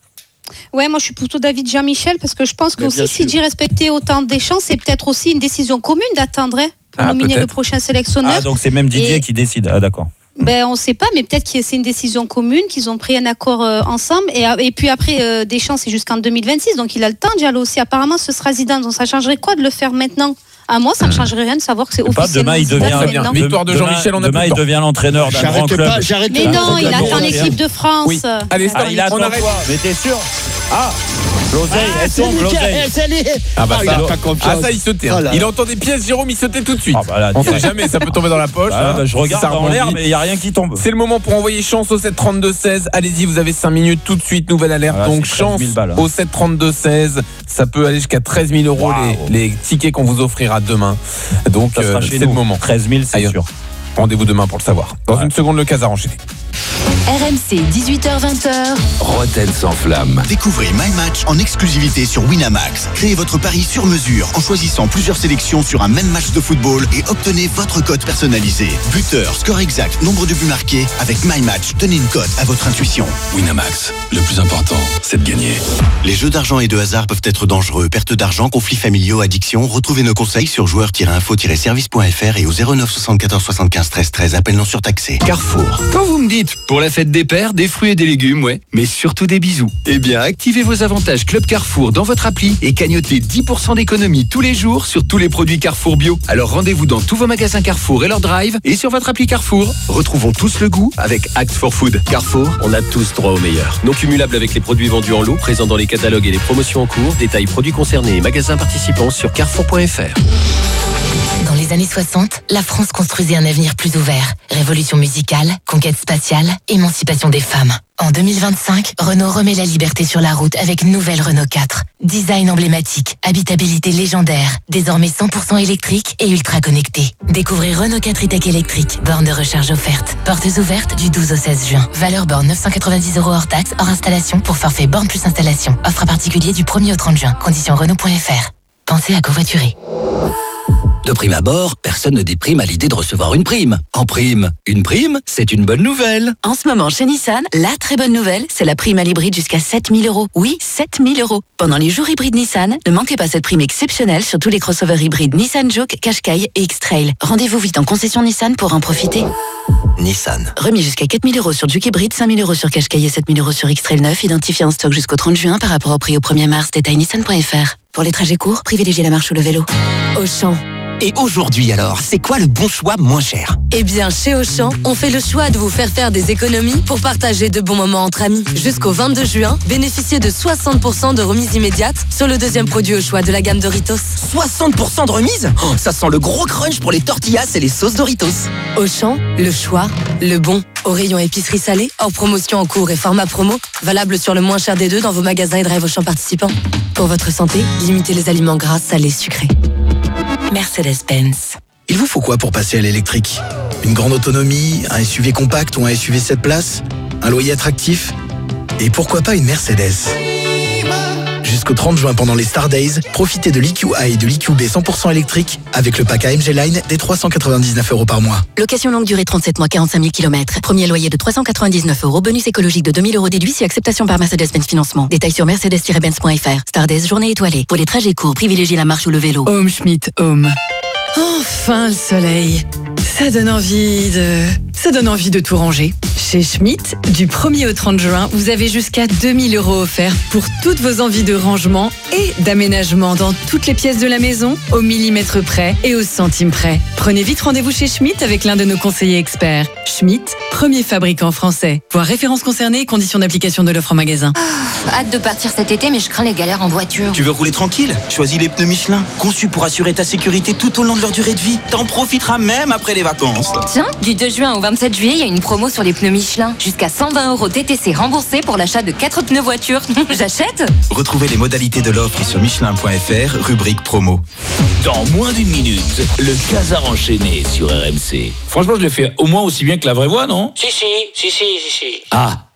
Ouais, moi je suis plutôt David Jean-Michel parce que je pense que Mais aussi bien si sûr. dit respecter autant des chances, c'est peut-être aussi une décision commune d'attendre hein, pour Ah, nominer peut-être. le prochain sélectionneur. Ah, donc c'est même Didier Et- qui décide. Ah, d'accord. Ben, on ne sait pas, mais peut-être que c'est une décision commune, qu'ils ont pris un accord euh, ensemble. Et, et puis après, euh, Deschamps, c'est jusqu'en deux mille vingt-six, donc il a le temps. Diallo aussi, apparemment, ce sera Zidane. Donc ça changerait quoi de le faire maintenant? À moi, ça ne me changerait rien de savoir que c'est Pas officiellement demain, il Zidane devient maintenant. bien. Victoire de demain- Jean-Michel, on a Demain, plus il le temps. devient l'entraîneur d'un grand J'arrête club. pas, j'arrête Mais pas. non, il Complètement. attend l'équipe de France. Oui. Allez, Ah, il attend on arrête. quoi? Mais t'es sûr? Ah, l'oseille, Ah, elle c'est tombe, nickel, l'oseille. c'est lui. Ah bah Ah, il ça, a alors- pas confiance. ah ça il sautait. hein. Oh là Il là. entend des pièces, Jérôme, il sautait tout de suite. Ah bah là, On sait direct. jamais, ça peut tomber dans la poche. Ah, hein. bah, je regarde Ça dans l'air, rebondit. mais il n'y a rien qui tombe. C'est le moment pour envoyer chance au sept trente-deux seize. Allez-y, vous avez cinq minutes tout de suite, nouvelle alerte. Voilà, Donc c'est chance treize mille balles, hein. au sept trente-deux seize. Ça peut aller jusqu'à treize mille euros Waouh. les, les tickets qu'on vous offrira demain. Donc Ça sera euh, chez c'est nous. le moment. treize mille, c'est Aïe. sûr. Rendez-vous demain pour le savoir. Dans Ouais. une seconde, le casar enchaîné. R M C, dix-huit heures vingt. Roten sans flamme. Découvrez My Match en exclusivité sur Winamax. Créez votre pari sur mesure en choisissant plusieurs sélections sur un même match de football et obtenez votre cote personnalisée. Buteur, score exact, nombre de buts marqués. Avec My Match, donnez une cote à votre intuition. Winamax, le plus important, c'est de gagner. Les jeux d'argent et de hasard peuvent être dangereux. Perte d'argent, conflits familiaux, addiction. Retrouvez nos conseils sur joueurs tiret info tiret service point f r et au zéro neuf soixante-quatorze soixante-quinze treize treize. Appel non surtaxé. Carrefour. Quand vous me dites, pour la fête des pères, des fruits et des légumes, ouais, mais surtout des bisous. Eh bien, activez vos avantages Club Carrefour dans votre appli et cagnotez dix pour cent d'économie tous les jours sur tous les produits Carrefour Bio. Alors rendez-vous dans tous vos magasins Carrefour et leur drive et sur votre appli Carrefour. Retrouvons tous le goût avec Act for Food. Carrefour, on a tous droit au meilleur. Non cumulable avec les produits vendus en lot, présents dans les catalogues et les promotions en cours. Détails produits concernés et magasins participants sur carrefour point f r. Dans les années soixante, la France construisait un avenir plus ouvert. Révolution musicale, conquête spatiale, émancipation des femmes. En deux mille vingt-cinq, Renault remet la liberté sur la route avec nouvelle Renault quatre. Design emblématique, habitabilité légendaire, désormais cent pour cent électrique et ultra connecté. Découvrez Renault quatre e-tech électrique, borne de recharge offerte. Portes ouvertes du douze au seize juin. Valeur borne neuf cent quatre-vingt-dix euros hors taxe, hors installation pour forfait borne plus installation. Offre à particulier du premier au trente juin. Conditions Renault point f r. Pensez à covoiturer. De prime abord, personne ne déprime à l'idée de recevoir une prime. En prime, une prime, c'est une bonne nouvelle. En ce moment, chez Nissan, la très bonne nouvelle, c'est la prime à l'hybride jusqu'à sept mille euros. Oui, sept mille euros. Pendant les jours hybrides Nissan, ne manquez pas cette prime exceptionnelle sur tous les crossovers hybrides Nissan Juke, Qashqai et X-Trail. Rendez-vous vite en concession Nissan pour en profiter. Nissan. Remis jusqu'à quatre mille euros sur Juke hybride, cinq mille euros sur Qashqai et sept mille euros sur X-Trail neuf, identifié en stock jusqu'au trente juin par rapport au prix au premier mars. Détail nissan point f r. Pour les trajets courts, privilégiez la marche ou le vélo. Auchan. Et aujourd'hui alors, c'est quoi le bon choix moins cher? Eh bien, chez Auchan, on fait le choix de vous faire faire des économies pour partager de bons moments entre amis. Jusqu'au vingt-deux juin, bénéficiez de soixante pour cent de remise immédiate sur le deuxième produit au choix de la gamme Doritos. soixante pour cent de remise? Oh, ça sent le gros crunch pour les tortillas et les sauces Doritos. Auchan, le choix, le bon. Au rayon épicerie salée, hors promotion en cours et format promo, valable sur le moins cher des deux dans vos magasins et drive Auchan participants. Pour votre santé, limitez les aliments gras, salés, sucrés. Mercedes-Benz. Il vous faut quoi pour passer à l'électrique? Une grande autonomie, un S U V compact ou un S U V sept places? Un loyer attractif? Et pourquoi pas une Mercedes? Jusqu'au trente juin pendant les Star Days, profitez de l'E Q A et de l'E Q B cent pour cent électrique avec le pack A M G Line des trois cent quatre-vingt-dix-neuf euros par mois. Location longue durée trente-sept mois, quarante-cinq mille kilomètres. Premier loyer de trois cent quatre-vingt-dix-neuf euros. Bonus écologique de deux mille euros déduit si acceptation par Mercedes-Benz Financement. Détails sur mercedes tiret benz point f r. Stardust, journée étoilée. Pour les trajets courts, privilégiez la marche ou le vélo. Home Schmidt Home. Enfin le soleil. Ça donne envie de... Ça donne envie de tout ranger. Chez Schmitt, du premier au trente juin, vous avez jusqu'à deux mille euros offerts pour toutes vos envies de rangement et d'aménagement dans toutes les pièces de la maison, au millimètre près et au centime près. Prenez vite rendez-vous chez Schmitt avec l'un de nos conseillers experts. Schmitt, premier fabricant français. Voir références concernées et conditions d'application de l'offre en magasin. Hâte de partir cet été, mais je crains les galères en voiture. Tu veux rouler tranquille? Choisis les pneus Michelin, conçus pour assurer ta sécurité tout au long de leur durée de vie. T'en profiteras même après les vacances. Tiens, du deux juin au vingt-sept juillet, il y a une promo sur les pneus pneus Michelin. Jusqu'à cent vingt euros T T C remboursés pour l'achat de quatre pneus voiture. J'achète. Retrouvez les modalités de l'offre sur michelin point f r, rubrique promo. Dans moins d'une minute, le Casar enchaîné sur R M C. Franchement, je l'ai fait au moins aussi bien que la vraie voix, non ? Si, si, si, si, si, si. Ah.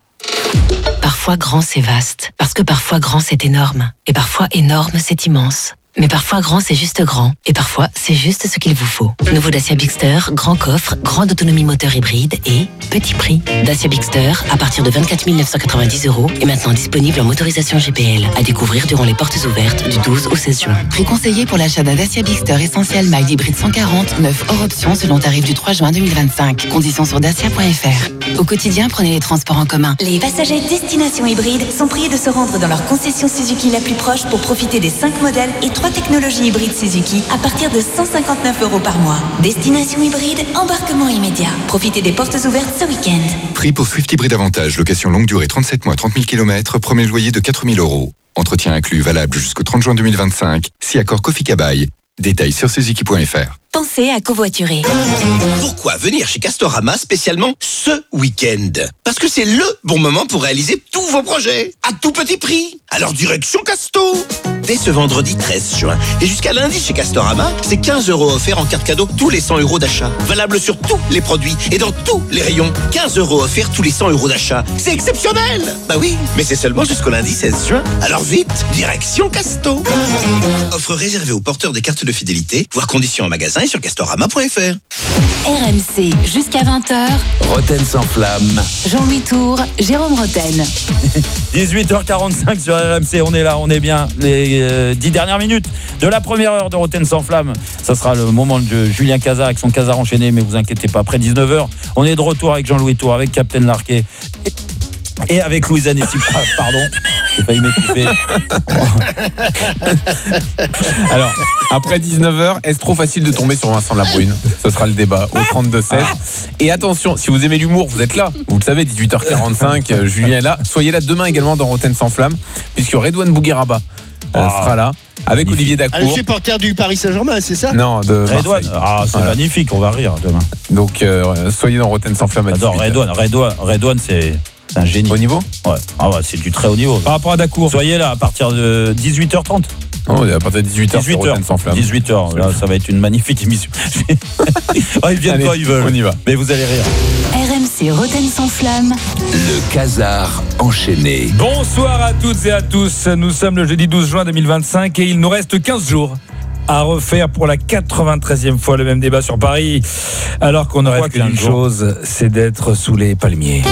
Parfois grand c'est vaste, parce que parfois grand c'est énorme, et parfois énorme c'est immense. Mais parfois grand c'est juste grand, et parfois c'est juste ce qu'il vous faut. Nouveau Dacia Bigster, grand coffre, grande autonomie moteur hybride et petit prix. Dacia Bigster à partir de vingt-quatre mille neuf cent quatre-vingt-dix euros est maintenant disponible en motorisation G P L. À découvrir durant les portes ouvertes du douze au seize juin. Prix conseillé pour l'achat d'un Dacia Bigster Essentiel Mild Hybride cent quarante, neuf hors option selon tarif du trois juin deux mille vingt-cinq. Conditions sur dacia point f r. Au quotidien, prenez les transports en commun. Les passagers destination hybride sont priés de se rendre dans leur concession Suzuki la plus proche pour profiter des cinq modèles et trois technologies hybrides Suzuki à partir de cent cinquante-neuf euros par mois. Destination hybride, embarquement immédiat. Profitez des portes ouvertes ce week-end. Prix pour Swift Hybride Avantage, location longue durée trente-sept mois, trente mille kilomètres, premier loyer de quatre mille euros. Entretien inclus, valable jusqu'au trente juin deux mille vingt-cinq. Si accord Kofi Kabaï. Détails sur suzuki point f r. Pensez à covoiturer. Pourquoi venir chez Castorama spécialement ce week-end? Parce que c'est le bon moment pour réaliser tous vos projets à tout petit prix. Alors direction Casto. Dès ce vendredi treize juin et jusqu'à lundi chez Castorama, c'est quinze euros offerts en carte cadeau tous les cent euros d'achat. Valable sur tous les produits et dans tous les rayons. quinze euros offerts tous les cent euros d'achat. C'est exceptionnel. Bah oui, mais c'est seulement jusqu'au lundi seize juin. Alors vite, direction Casto. Offre réservée aux porteurs des cartes de fidélité. Voir conditions en magasin et sur castorama point f r. R M C, jusqu'à vingt heures. Roten sans flamme. Jean-Louis Tour, Jérôme Roten. dix-huit heures quarante-cinq sur R M C, on est là, on est bien. Les euh, dix dernières minutes de la première heure de Roten sans flamme. Ça sera le moment de Julien Casar avec son Casar enchaîné, mais vous inquiétez pas, après dix-neuf heures, on est de retour avec Jean-Louis Tour, avec Captain Larquet. Et avec Louisanne et Steve. Ah, pardon, j'ai failli m'étouffer. Alors, après dix-neuf heures, est-ce trop facile de tomber sur Vincent Labrune? Ce sera le débat au trente-deux seize. Et attention, si vous aimez l'humour, vous êtes là. Vous le savez, dix-huit heures quarante-cinq, euh, Julien est là. Soyez là demain également dans Roten sans flamme, puisque Redouane Bougueraba euh, Ah. sera là. Avec magnifique. Olivier Ah, le Dacour. supporter du Paris Saint-Germain, c'est ça? Non, de Redouane. Marseille. Ah, c'est Voilà. magnifique, on va rire demain. Donc, euh, soyez dans Roten sans flamme à J'adore dix-huit heures. Redouane. Redouane, Redouane c'est c'est un génie. Au niveau? Ouais. Ah ouais, c'est du très haut niveau. Par rapport à Dacour. Soyez là à partir de dix-huit heures trente. Non, à partir de dix-huit heures, dix-huit heures, Roten sans flamme. dix-huit heures, là, ça va être une magnifique émission. Ah, ils viennent Allez, quand ils veulent. on y va. Mais vous allez rire. R M C, Roten sans flamme. Le Casar enchaîné. Bonsoir à toutes et à tous. Nous sommes le jeudi douze juin deux mille vingt-cinq et il nous reste quinze jours à refaire pour la quatre-vingt-treizième fois le même débat sur Paris. Alors qu'on ne rêve qu'une chose, c'est d'être sous les palmiers.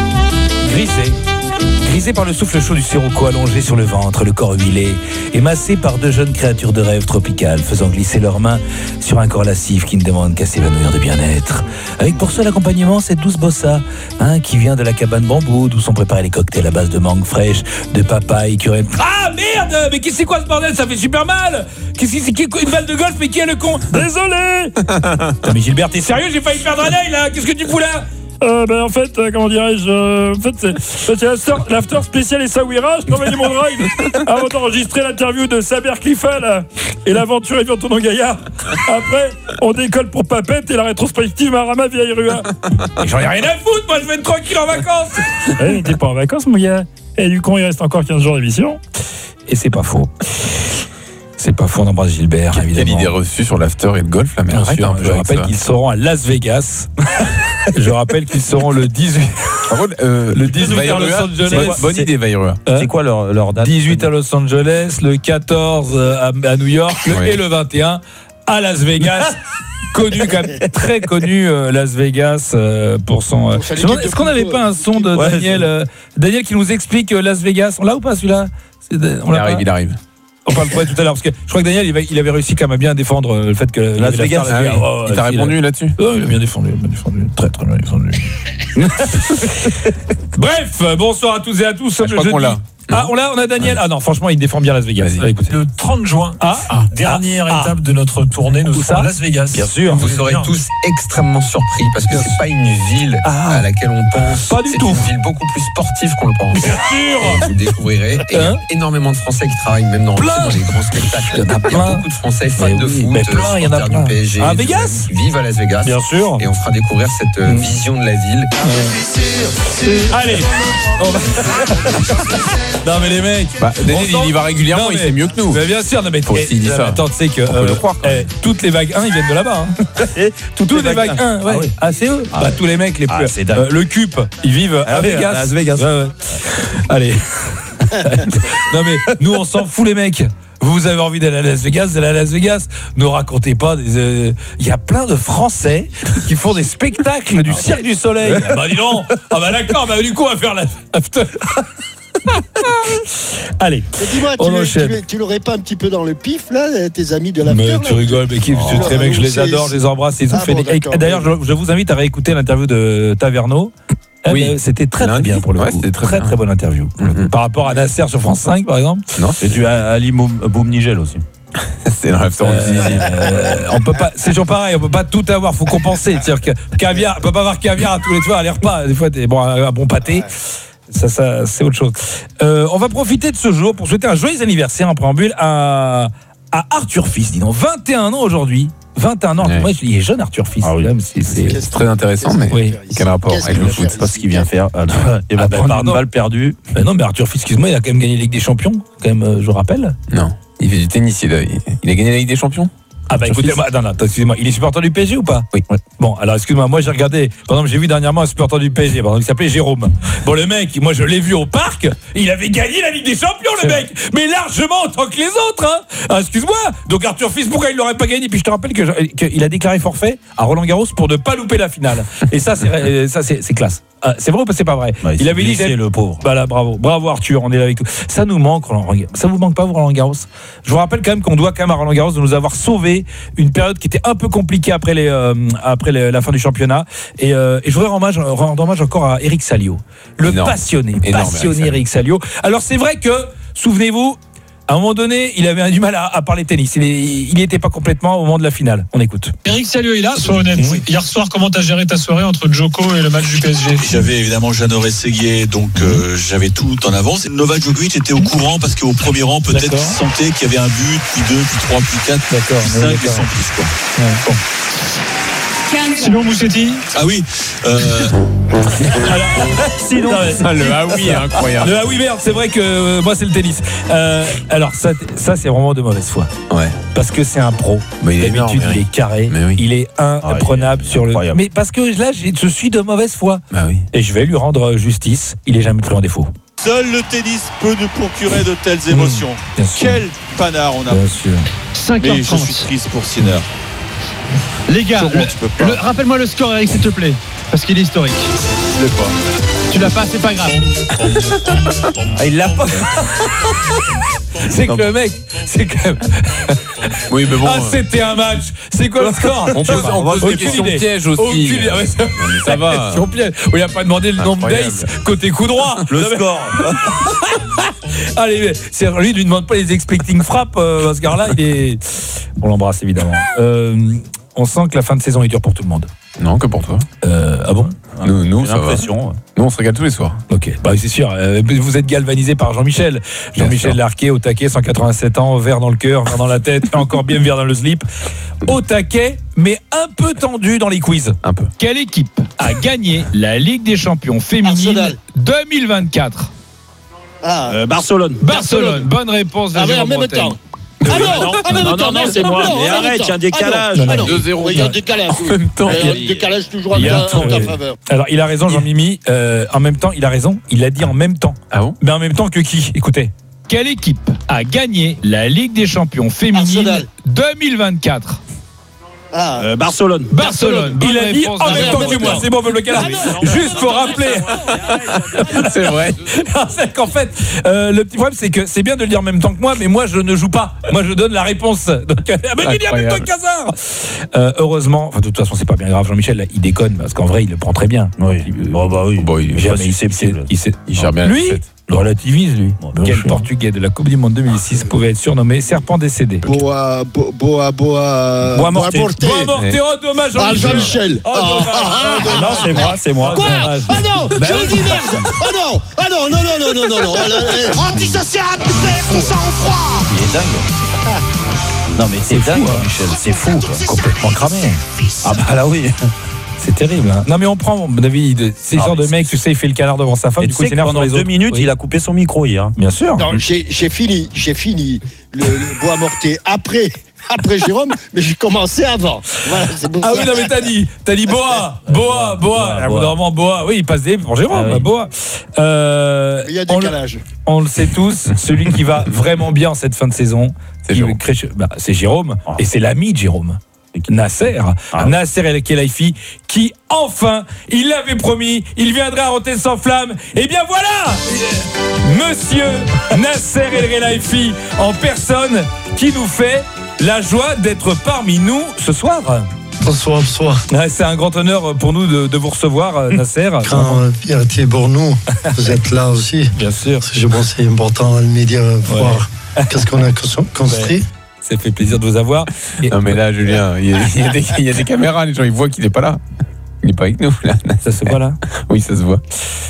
Grisé. Grisé par le souffle chaud du sirocco allongé sur le ventre, le corps huilé, et massé par deux jeunes créatures de rêve tropicales faisant glisser leurs mains sur un corps lascif qui ne demande qu'à s'évanouir de bien-être. Avec pour seul accompagnement cette douce bossa, hein, qui vient de la cabane bambou d'où sont préparés les cocktails à base de mangue fraîche, de papaye, qui aurait... Ah merde! Mais qu'est-ce que c'est quoi ce bordel? Ça fait super mal! Qu'est-ce que c'est qui une balle de golf? Mais qui est le con? Désolé! Putain, mais Gilbert, t'es sérieux? J'ai failli perdre un œil là! Qu'est-ce que tu fous là? Euh, ben en fait, euh, comment dirais-je, euh, en fait, c'est, c'est l'after, l'after spécial Essaouira. Je t'envoie mon drive avant d'enregistrer l'interview de Saber Cliffel là, et l'aventure et Tournon Gaillard. Après, on décolle pour Papette et la rétrospective Marama Vieille Rua. Et j'en ai rien à foutre, moi je vais être tranquille en vacances. Ouais, mais t'es pas en vacances, mon gars. Et du coup, il reste encore quinze jours d'émission. Et c'est pas faux. C'est pas faux, on embrasse Gilbert, Quelle, évidemment. quelle idée reçue sur l'after et le golf, là, mais Bien arrête sûr, un peu je avec rappelle ça. qu'ils seront à Las Vegas. Je rappelle qu'ils seront le dix-huit. Par contre, euh, le dix-huit à Los Vairua, Angeles. bonne, bonne idée, Vairua. C'est quoi leur, leur date? dix-huit à Los Angeles, le quatorze à, à New York Oui. et le vingt et un à Las Vegas. Connu, quand même, très connu euh, Las Vegas euh, pour son. Euh, je me demande, est-ce qu'on n'avait pas un son de Ouais, Daniel, euh, Daniel qui nous explique euh, Las Vegas? On l'a ou pas celui-là? C'est de- on Il l'a arrive, pas il arrive. On parle pas tout à l'heure parce que je crois que Daniel il, va- il avait réussi quand même à bien défendre euh, le fait que Las Vegas, ah, Ah oui. oh, Il t'a si, répondu là. là-dessus? Oh, il a bien défendu, bien défendu, très très bien défendu. Bref, bonsoir à tous et à tous. Ah, je le crois qu'on jeudi, l'a. Ah, on a, on a Daniel. Ah non, franchement, il défend bien Las Vegas. Allez, le trente juin, ah, dernière ah, étape ah, de notre tournée, nous sommes à Las Vegas. Bien sûr. Vous serez tous extrêmement surpris parce que c'est pas une ville ah, à laquelle on pense. Pas du c'est tout. une ville beaucoup plus sportive qu'on le pense. Bien sûr. Et vous découvrirez. Et il y a énormément de Français qui travaillent même dans, dans les grands spectacles. Il y en a plein. Beaucoup de Français fans mais de oui, foot, mais plein, il y en a plein. du P S G, à Vegas. Qui vivent à Las Vegas. Bien sûr. Et on fera découvrir cette mmh. vision de la ville. Mmh. Allez. On va... non mais les mecs. Bah, Daniel, il y va régulièrement, non, mais, il sait mieux que nous. Mais bien sûr, non mais faut aussi dire ça. Attends, tu sais que euh, le croire, eh, toutes les vagues un, ils viennent de là-bas. Hein. toutes, toutes les vagues un, ouais. Ah, oui. ah c'est eux. Ah, bah, tous les mecs les plus. Ah, euh, le C U P, ils vivent à, à Vegas. Las Vegas. Ouais, ouais. Allez. non mais nous on s'en fout les mecs. Vous avez envie d'aller à Las Vegas, d'aller à Las Vegas. Ne racontez pas. Il euh, y a plein de Français qui font des spectacles du Cirque du Soleil. Ah bah dis donc. Ah bah d'accord. Bah du coup on va faire la after. Allez, dis-moi, tu, le, tu, le, tu l'aurais pas un petit peu dans le pif là, tes amis de la Mais tu rigoles, mais qui, oh, très mec, je les adore, je les embrasse. Ils ont ah, fait bon, des... D'ailleurs, je, je vous invite à réécouter l'interview de Taverneau. Oui, euh, c'était très très bien pour le ouais, coup. C'était très très, très bonne interview. Mm-hmm. Par rapport à Nasser sur France cinq par exemple. Non, c'est du Ali Boumnigel aussi. C'est un restaurant. Euh, on peut pas, c'est toujours pareil, on peut pas tout avoir, faut compenser. C'est-à-dire que caviar, on peut pas avoir caviar à tous les soirs à les repas. Des fois, t'es bon, un bon pâté. Ça, ça, c'est autre chose. Euh, on va profiter de ce jour pour souhaiter un joyeux anniversaire en préambule à, à Arthur Fils. Dis donc, vingt et un ans aujourd'hui. vingt et un ans. Ouais. Moi, il est jeune, Arthur Fils. Ah oui. Même, c'est, c'est... c'est très intéressant, mais oui. Quel rapport avec le foot? C'est pas ce qu'il vient faire. Ah, il va ah, prendre bah, une balle perdue. Mais non, mais Arthur Fils, excuse-moi, il a quand même gagné la Ligue des Champions. Quand même, je rappelle. Non, il fait du tennis. Il a, il a gagné la Ligue des Champions. Ah bah écoutez, bah, non, non, excusez-moi, il est supporter du P S G ou pas? Oui. Ouais. Bon, alors excuse-moi, moi j'ai regardé, par exemple, j'ai vu dernièrement un supporter du P S G, par exemple, il s'appelait Jérôme. Bon, le mec, moi je l'ai vu au parc, il avait gagné la Ligue des Champions, le mec, mais largement autant que les autres, hein. Ah, excuse-moi. Donc Arthur Fils, pourquoi il l'aurait pas gagné? Puis je te rappelle que je, qu'il a déclaré forfait à Roland Garros pour ne pas louper la finale. Et ça, c'est, ça, c'est, c'est classe. Ah, c'est vrai ou c'est pas vrai? Bah, il, il avait dit c'est le pauvre. Bah là, bravo, bravo Arthur, on est là avec tout. Ça nous manque, Roland Garros. Ça vous manque pas, vous, Roland Garros? Je vous rappelle quand même qu'on doit quand même à Roland Garros de nous avoir sauvé une période qui était un peu compliquée après les euh, après les, la fin du championnat. Et, euh, et je voudrais rendre hommage, rendre hommage encore à Eric Salio, le énorme. passionné, énorme, passionné Eric Salio. Alors c'est vrai que, souvenez-vous, à un moment donné, il avait du mal à, à parler tennis. Il n'y était pas complètement au moment de la finale. On écoute. Eric Salio est là, sois honnête. Oui. Hier soir, comment t'as géré ta soirée entre Djoko et le match du P S G? J'avais évidemment Jeannot Rességuier, donc euh, j'avais tout en avance. Novak Djokovic était au courant parce qu'au premier rang, peut-être il sentait qu'il y avait un but, puis deux, puis trois, puis quatre, puis cinq, et sans plus. Quoi. Ouais. Bon. Sinon Moussetti. Ah oui. Euh... alors, sinon, ça, le ah oui, incroyable. Le ah oui merde, c'est vrai que euh, moi c'est le tennis. Euh, alors ça, ça c'est vraiment de mauvaise foi. Ouais. Parce que c'est un pro. Mais il est D'habitude énorme, il est carré, oui. il est imprenable ah, il est sur le. Mais parce que là je suis de mauvaise foi. Bah oui. Et je vais lui rendre justice. Il est jamais pris en défaut. Seul le tennis peut nous procurer de telles émotions. Mmh, Quel panard on a. Bien sûr. cinq heures trente. Mais je suis triste pour Sinner. Les gars, le, le, rappelle-moi le score, Eric, s'il te plaît, parce qu'il est historique. Je l'ai pas. Tu l'as pas, c'est pas grave. Ah, il l'a pas. C'est que le mec, c'est quand même. Oui, mais bon. Ah, c'était un match. C'est quoi le score? On pose, on pose des questions pièges aussi. Aucune... Ah, ça, ça va. Piège. On lui a pas demandé le nombre d'aces côté coup droit. Le score. Allez, c'est lui, il lui demande pas les expecting frappe. Euh, ce gars-là, il est. On l'embrasse évidemment. Euh, on sent que la fin de saison est dure pour tout le monde. Non, que pour toi. Euh, ah bon? Nous, nous ça va. Nous, on se régale tous les soirs. Ok, bah c'est sûr. Euh, vous êtes galvanisé par Jean-Michel. Jean-Michel Larquet, au taquet, cent quatre-vingt-sept ans, vert dans le cœur, vert dans la tête, et encore bien vert dans le slip. Au taquet, mais un peu tendu dans les quiz. Un peu. Quelle équipe a gagné la Ligue des Champions féminine Arsenal. deux mille vingt-quatre? Ah, euh, Barcelone. Barcelone. Bonne réponse de ah, Jérôme en même Bretagne. temps. Ah non, ah non, non, non, non, c'est moi. Mais arrête, il y a un décalage. Ah non, deux zéro. il y a un décalage. En même temps, il y a un décalage toujours en ta faveur. Alors, il a raison, Jean-Mimi. Euh, en même temps, il a raison. Il l'a dit en même temps. Ah bon? Mais en même temps que qui? Écoutez. Quelle équipe a gagné la Ligue des Champions féminine Arsenal. deux mille vingt-quatre? Ah, euh, Barcelone. Barcelone. Il a dit en même temps que moi. C'est bon, le cas. Juste pour rappeler. C'est vrai. C'est qu'en fait, euh, le petit problème, c'est que c'est bien de le dire en même temps que moi, mais moi, je ne joue pas. Moi, je donne la réponse. Donc, mais il dit en même temps que Cazard. Euh, heureusement, enfin, de toute façon, c'est pas bien grave. Jean-Michel, là, il déconne parce qu'en vrai, il le prend très bien. Oui. Oh, bah oui. Bon, il, jamais, il, sait, il, sait, il, sait, il gère bien. Lui, Le relativise, lui. Quel Portugais de la Coupe du Monde deux mille six pouvait être surnommé serpent décédé? Boa, bo- Boa, Boa. Boa Morte. Boa Morte. Boa Morte, oh dommage, Ah, Jean-Michel. Jean-Michel. Oh, dommage. Oh, dommage. Non, c'est moi, c'est moi. Quoi? Dommage. Ah non, Bah je oui. vous dis merde. Ah non, ah non, non, non, non, non, non, non. Antisocial, tu fais ton sang-froid. Il est dingue. Non, mais c'est dingue, Michel. C'est fou, quoi. Complètement cramé. Ah bah là, oui. C'est terrible. Hein. Non, mais on prend, David, ces Ah, genres de mais mecs, tu sais, il fait le canard devant sa femme, Et du tu coup, il sais que s'énerve pendant sur les deux autres. minutes, Oui. il a coupé son micro hier. Bien sûr. Non, j'ai j'ai fini, j'ai fini le, le Boa Morte après, après Jérôme, mais j'ai commencé avant. Voilà, c'est pour Ah ça. oui, non, mais t'as dit, t'as dit Boa, Boa, Boa. Ah, Boa. Vraiment, Boa. Oui, il passe des pour Jérôme, Ah oui. Boa. Euh, Il y a on le- décalage. On le sait tous, celui qui va vraiment bien en cette fin de saison, C'est qui Jérôme. crée- bah, c'est Jérôme, Oh. et c'est l'ami de Jérôme. Nasser, Ah. Nasser El Khelaifi, qui enfin, il l'avait promis, il viendra à Rotten sans flamme. Et bien voilà, Monsieur Nasser El Khelaifi en personne, qui nous fait la joie d'être parmi nous ce soir. Bonsoir, bonsoir. Ouais, c'est un grand honneur pour nous de, de vous recevoir, euh, Nasser. Grand euh, fierté pour nous. Vous êtes là aussi. Bien sûr. Je pense que c'est important de me dire, voir qu'est-ce qu'on a cons- construit. Ça fait plaisir de vous avoir. Et- Non mais là, Julien, il y, a, il y a des, il y a des caméras, les gens ils voient qu'il n'est pas là. Il n'est pas avec nous là. Ça se voit là? Oui, ça se voit.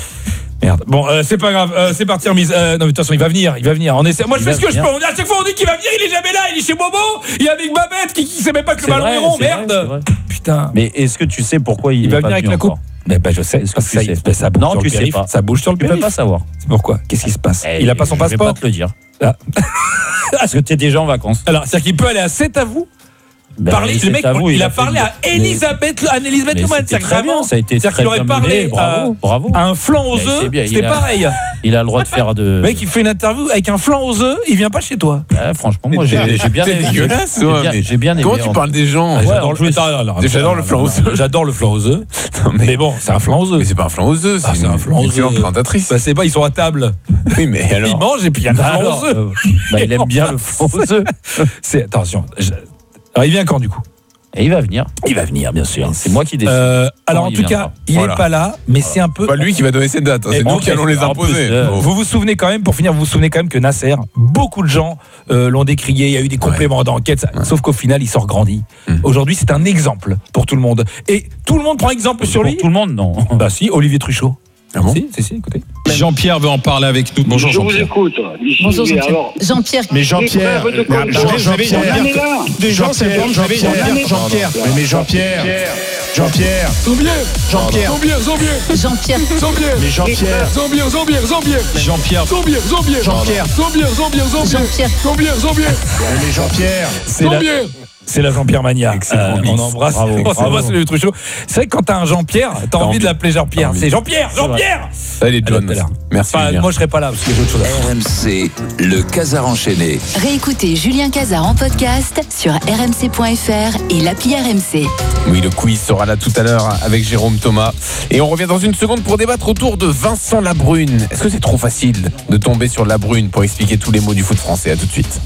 Merde. Bon, euh, c'est pas grave. Euh, c'est parti en mise. Euh, non, mais de toute façon, il va venir. Il va venir. On essaie. Moi, je Il fais va ce que je venir. peux. On dit- à chaque fois, on dit qu'il va venir. Il est jamais là. Il est chez Bobo. Il est avec Babette qui, qui sait même pas que le C'est ballon vrai, est rond. c'est vrai, Merde. c'est vrai. Putain. Mais est-ce que tu sais pourquoi il, Il est va pas venir avec venu la coupe. encore? Mais ben, je sais. Est-ce que Parce tu que sais ça, ça bouge Non, sur tu le sais périph'. pas. Ça bouge sur le Tu peux périph'. pas savoir. C'est pourquoi? Qu'est-ce qui se passe? Eh, Il a pas son je vais passeport. pas te le dire. Ah. Parce que tu es déjà en vacances. Alors, c'est-à-dire qu'il peut aller à sept à vous. Ben, Parler, c'est le mec, à vous, il, a fait parlé une- à Elisabeth, à Elisabeth Mais Luman. c'était C'est-à-dire très vraiment, bien, ça a été c'est-à-dire très qu'il aurait bien parlé mené, bravo, à, bravo. à un flan aux Mais œufs. c'est bien, C'était il a- pareil. Il a le droit de faire de. Le mec, il fait une interview avec un flan aux œufs. Il vient pas chez toi. Ouais, franchement, moi j'ai j'ai bien C'est aimé. dégueulasse, J'ai ouais, bien- mais J'ai bien aimé. Comment tu parles des gens? Ah, Ouais, J'adore en le, plus. attends, alors, J'adore non, le non, flan non, aux œufs. J'adore le flan aux œufs. Non, Mais bon, c'est un flan aux Mais œufs. c'est pas un flan aux œufs, Ah, c'est c'est un une flan aux excellente œufs. présentatrice. Bah, c'est pas, ils sont à table. Oui, mais Ils alors. mangent et puis il y a un flan Alors, aux œufs. euh, bah, il aime bien le flan aux œufs. C'est, attention. je- Alors, il vient quand du coup? Et il va venir. Il va venir, bien sûr. C'est moi qui décide. Euh, alors, en il tout viendra. cas, il Voilà. est pas là, mais c'est un peu. Pas lui qui va donner ses dates, hein, Et c'est en nous qui plus- allons les en plus, imposer. euh, Oh. Vous vous souvenez quand même, pour finir, vous vous souvenez quand même que Nasser, beaucoup de gens euh, l'ont décrié, il y a eu des compléments d'enquête, ça- sauf qu'au final, il sort grandi. Mm. Aujourd'hui, c'est un exemple pour tout le monde. Et tout le monde prend exemple sur Pour lui. tout le monde, non. Bah si, Olivier Truchot. Ah bon Si, si, si, écoutez. Jean-Pierre veut en parler avec nous. Bonjour Je vous Jean-Pierre. écoute. Ici, Bonjour Jean-Pierre. alors, Jean-Pierre. Mais Jean-Pierre, Des preuves de mais confiance. attends, Jean-Pierre, On en est là. des gens, c'est bon, Jean-Pierre, Jean-Pierre, mais mais Jean-Pierre, Jean-Pierre, Zambier Jean-Pierre, Zambier Zambier Jean-Pierre. Zambier mais Jean-Pierre, Zambier Zambier Zambier Jean-Pierre. Zambier Zambier Jean-Pierre, Zambier Zambier Jean-Pierre. Zambier Zambier mais Jean-Pierre, C'est la, c'est la Jean-Pierre Mania. Excellent Euh, mix. on embrasse, Bravo, on bravo. embrasse le Truchot. C'est vrai que quand t'as un Jean-Pierre, t'as envie envie. de l'appeler Jean-Pierre. T'as envie. C'est Jean-Pierre, Jean-Pierre. Allez, John. À tout à l'heure. Merci. Enfin, Julien. moi, je serai pas là parce que j'ai autre chose à faire. R M C, le Casar enchaîné. Réécoutez Julien Cazard en podcast sur r m c point f r et l'appli R M C. Oui, le quiz sera là tout à l'heure avec Jérôme Thomas. Et on revient dans une seconde pour débattre autour de Vincent Labrune. Est-ce que c'est trop facile de tomber sur Labrune pour expliquer tous les mots du foot français? À tout de suite.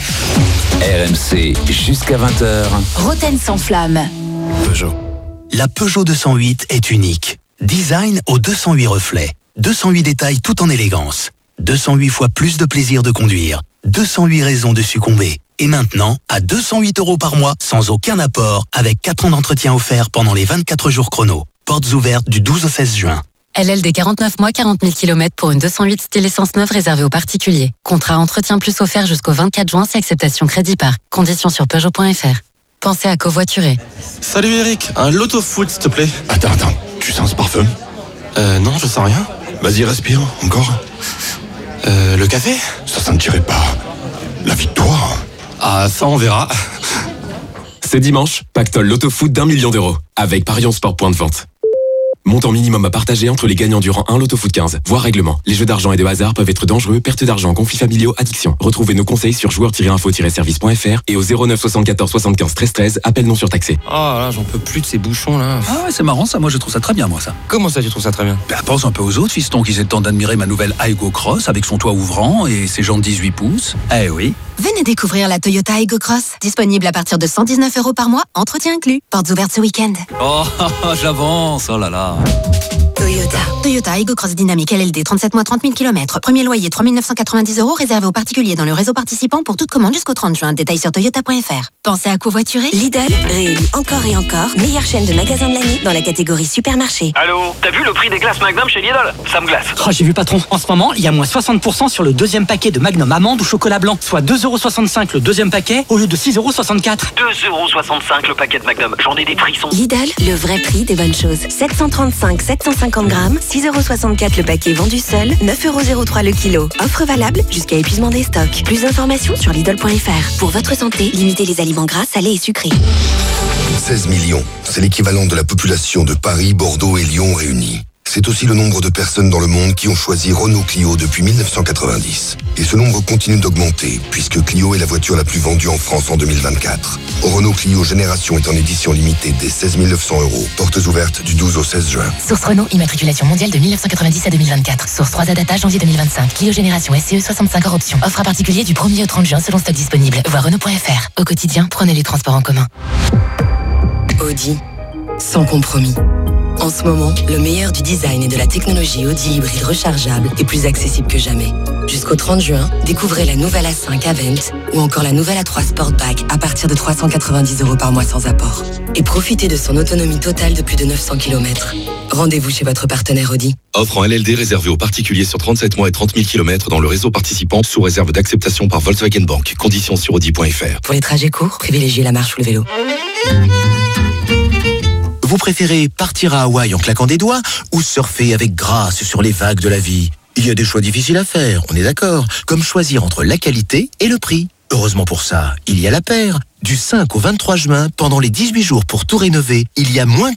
R M C, jusqu'à vingt heures. Rotten sans flamme. Peugeot. La Peugeot deux cent huit est unique. Design aux deux cent huit reflets. deux cent huit détails tout en élégance. deux cent huit fois plus de plaisir de conduire. deux cent huit raisons de succomber. Et maintenant, à deux cent huit euros par mois, sans aucun apport, avec quatre ans d'entretien offert pendant les vingt-quatre jours chrono. Portes ouvertes du douze au seize juin. L L D quarante-neuf mois, quarante mille kilomètres pour une deux cent huit style essence neuve réservée aux particuliers. Contrat entretien plus offert jusqu'au vingt-quatre juin si acceptation crédit par. Conditions sur Peugeot point F R. Pensez à covoiturer. Salut Eric, un loto foot s'il te plaît. Attends, attends, tu sens ce parfum? Euh non, je sens rien. Vas-y, respire, encore. Euh, le café? Ça sentirait pas la victoire? Ah, ça on verra. C'est dimanche, pactole loto foot d'un million d'euros. Avec Parion Sport Point de Vente. Montant minimum à partager entre les gagnants durant un loto foot quinze. Voir règlement. Les jeux d'argent et de hasard peuvent être dangereux, perte d'argent, conflits familiaux, addiction. Retrouvez nos conseils sur joueurs tiret info tiret service point f r et au zéro neuf soixante-quatorze soixante-quinze treize treize, appel non surtaxé. Oh là, j'en peux plus de ces bouchons là. Ah ouais, c'est marrant ça, moi je trouve ça très bien moi ça. Comment ça tu trouves ça très bien? Bah, pense un peu aux autres fistons qui aient le temps d'admirer ma nouvelle Aygo Cross avec son toit ouvrant et ses jantes dix-huit pouces. Eh oui. Venez découvrir la Toyota Aygo Cross. Disponible à partir de cent dix-neuf euros par mois, entretien inclus. Portes ouvertes ce week-end. Oh, j'avance, oh là là. Toyota. Toyota Aygo Cross Dynamique L L D, trente-sept mois, trente mille kilomètres. Premier loyer trois mille neuf cent quatre-vingt-dix euros, réservé aux particuliers dans le réseau participant pour toute commande jusqu'au trente juin. Détails sur toyota point f r. Pensez à covoiturer? Lidl, réélu encore et encore, meilleure chaîne de magasins de l'année dans la catégorie supermarché. Allô, t'as vu le prix des glaces Magnum chez Lidl? Ça me glace. Oh, j'ai vu patron, en ce moment, il y a moins soixante pour cent sur le deuxième paquet de Magnum amande ou chocolat blanc, soit deux euros soixante-cinq le deuxième paquet au lieu de six euros soixante-quatre. deux euros soixante-cinq le paquet de Magnum, j'en ai des frissons. Lidl, le vrai prix des bonnes choses. sept cent trente-cinq, sept cent cinquante grammes, six euros soixante-quatre le paquet vendu seul, neuf euros zéro trois le kilo. Offre valable jusqu'à épuisement des stocks. Plus d'informations sur Lidl point f r. Pour votre santé, limitez les aliments gras, salés et sucrés. seize millions, c'est l'équivalent de la population de Paris, Bordeaux et Lyon réunis. C'est aussi le nombre de personnes dans le monde qui ont choisi Renault Clio depuis mille neuf cent quatre-vingt-dix. Et ce nombre continue d'augmenter, puisque Clio est la voiture la plus vendue en France en deux mille vingt-quatre. Renault Clio Génération est en édition limitée dès seize mille neuf cents euros. Portes ouvertes du douze au seize juin. Source Renault, immatriculation mondiale de mille neuf cent quatre-vingt-dix à deux mille vingt-quatre. Source trois A Data, janvier deux mille vingt-cinq. Clio Génération S C E soixante-cinq hors option. Offre à particulier du premier au trente juin selon stock disponible. Voir Renault point f r. Au quotidien, prenez les transports en commun. Audi, sans compromis. En ce moment, le meilleur du design et de la technologie Audi hybride rechargeable est plus accessible que jamais. Jusqu'au trente juin, découvrez la nouvelle A cinq Avent ou encore la nouvelle A trois Sportback à partir de trois cent quatre-vingt-dix euros par mois sans apport. Et profitez de son autonomie totale de plus de neuf cents kilomètres. Rendez-vous chez votre partenaire Audi. Offre en L L D réservée aux particuliers sur trente-sept mois et trente mille kilomètres dans le réseau participant sous réserve d'acceptation par Volkswagen Bank. Conditions sur audi point f r. Pour les trajets courts, privilégiez la marche ou le vélo. Vous préférez partir à Hawaï en claquant des doigts ou surfer avec grâce sur les vagues de la vie? Il y a des choix difficiles à faire, on est d'accord, comme choisir entre la qualité et le prix. Heureusement pour ça, il y a La Paire. Du cinq au vingt-trois juin, pendant les dix-huit jours pour tout rénover, il y a moins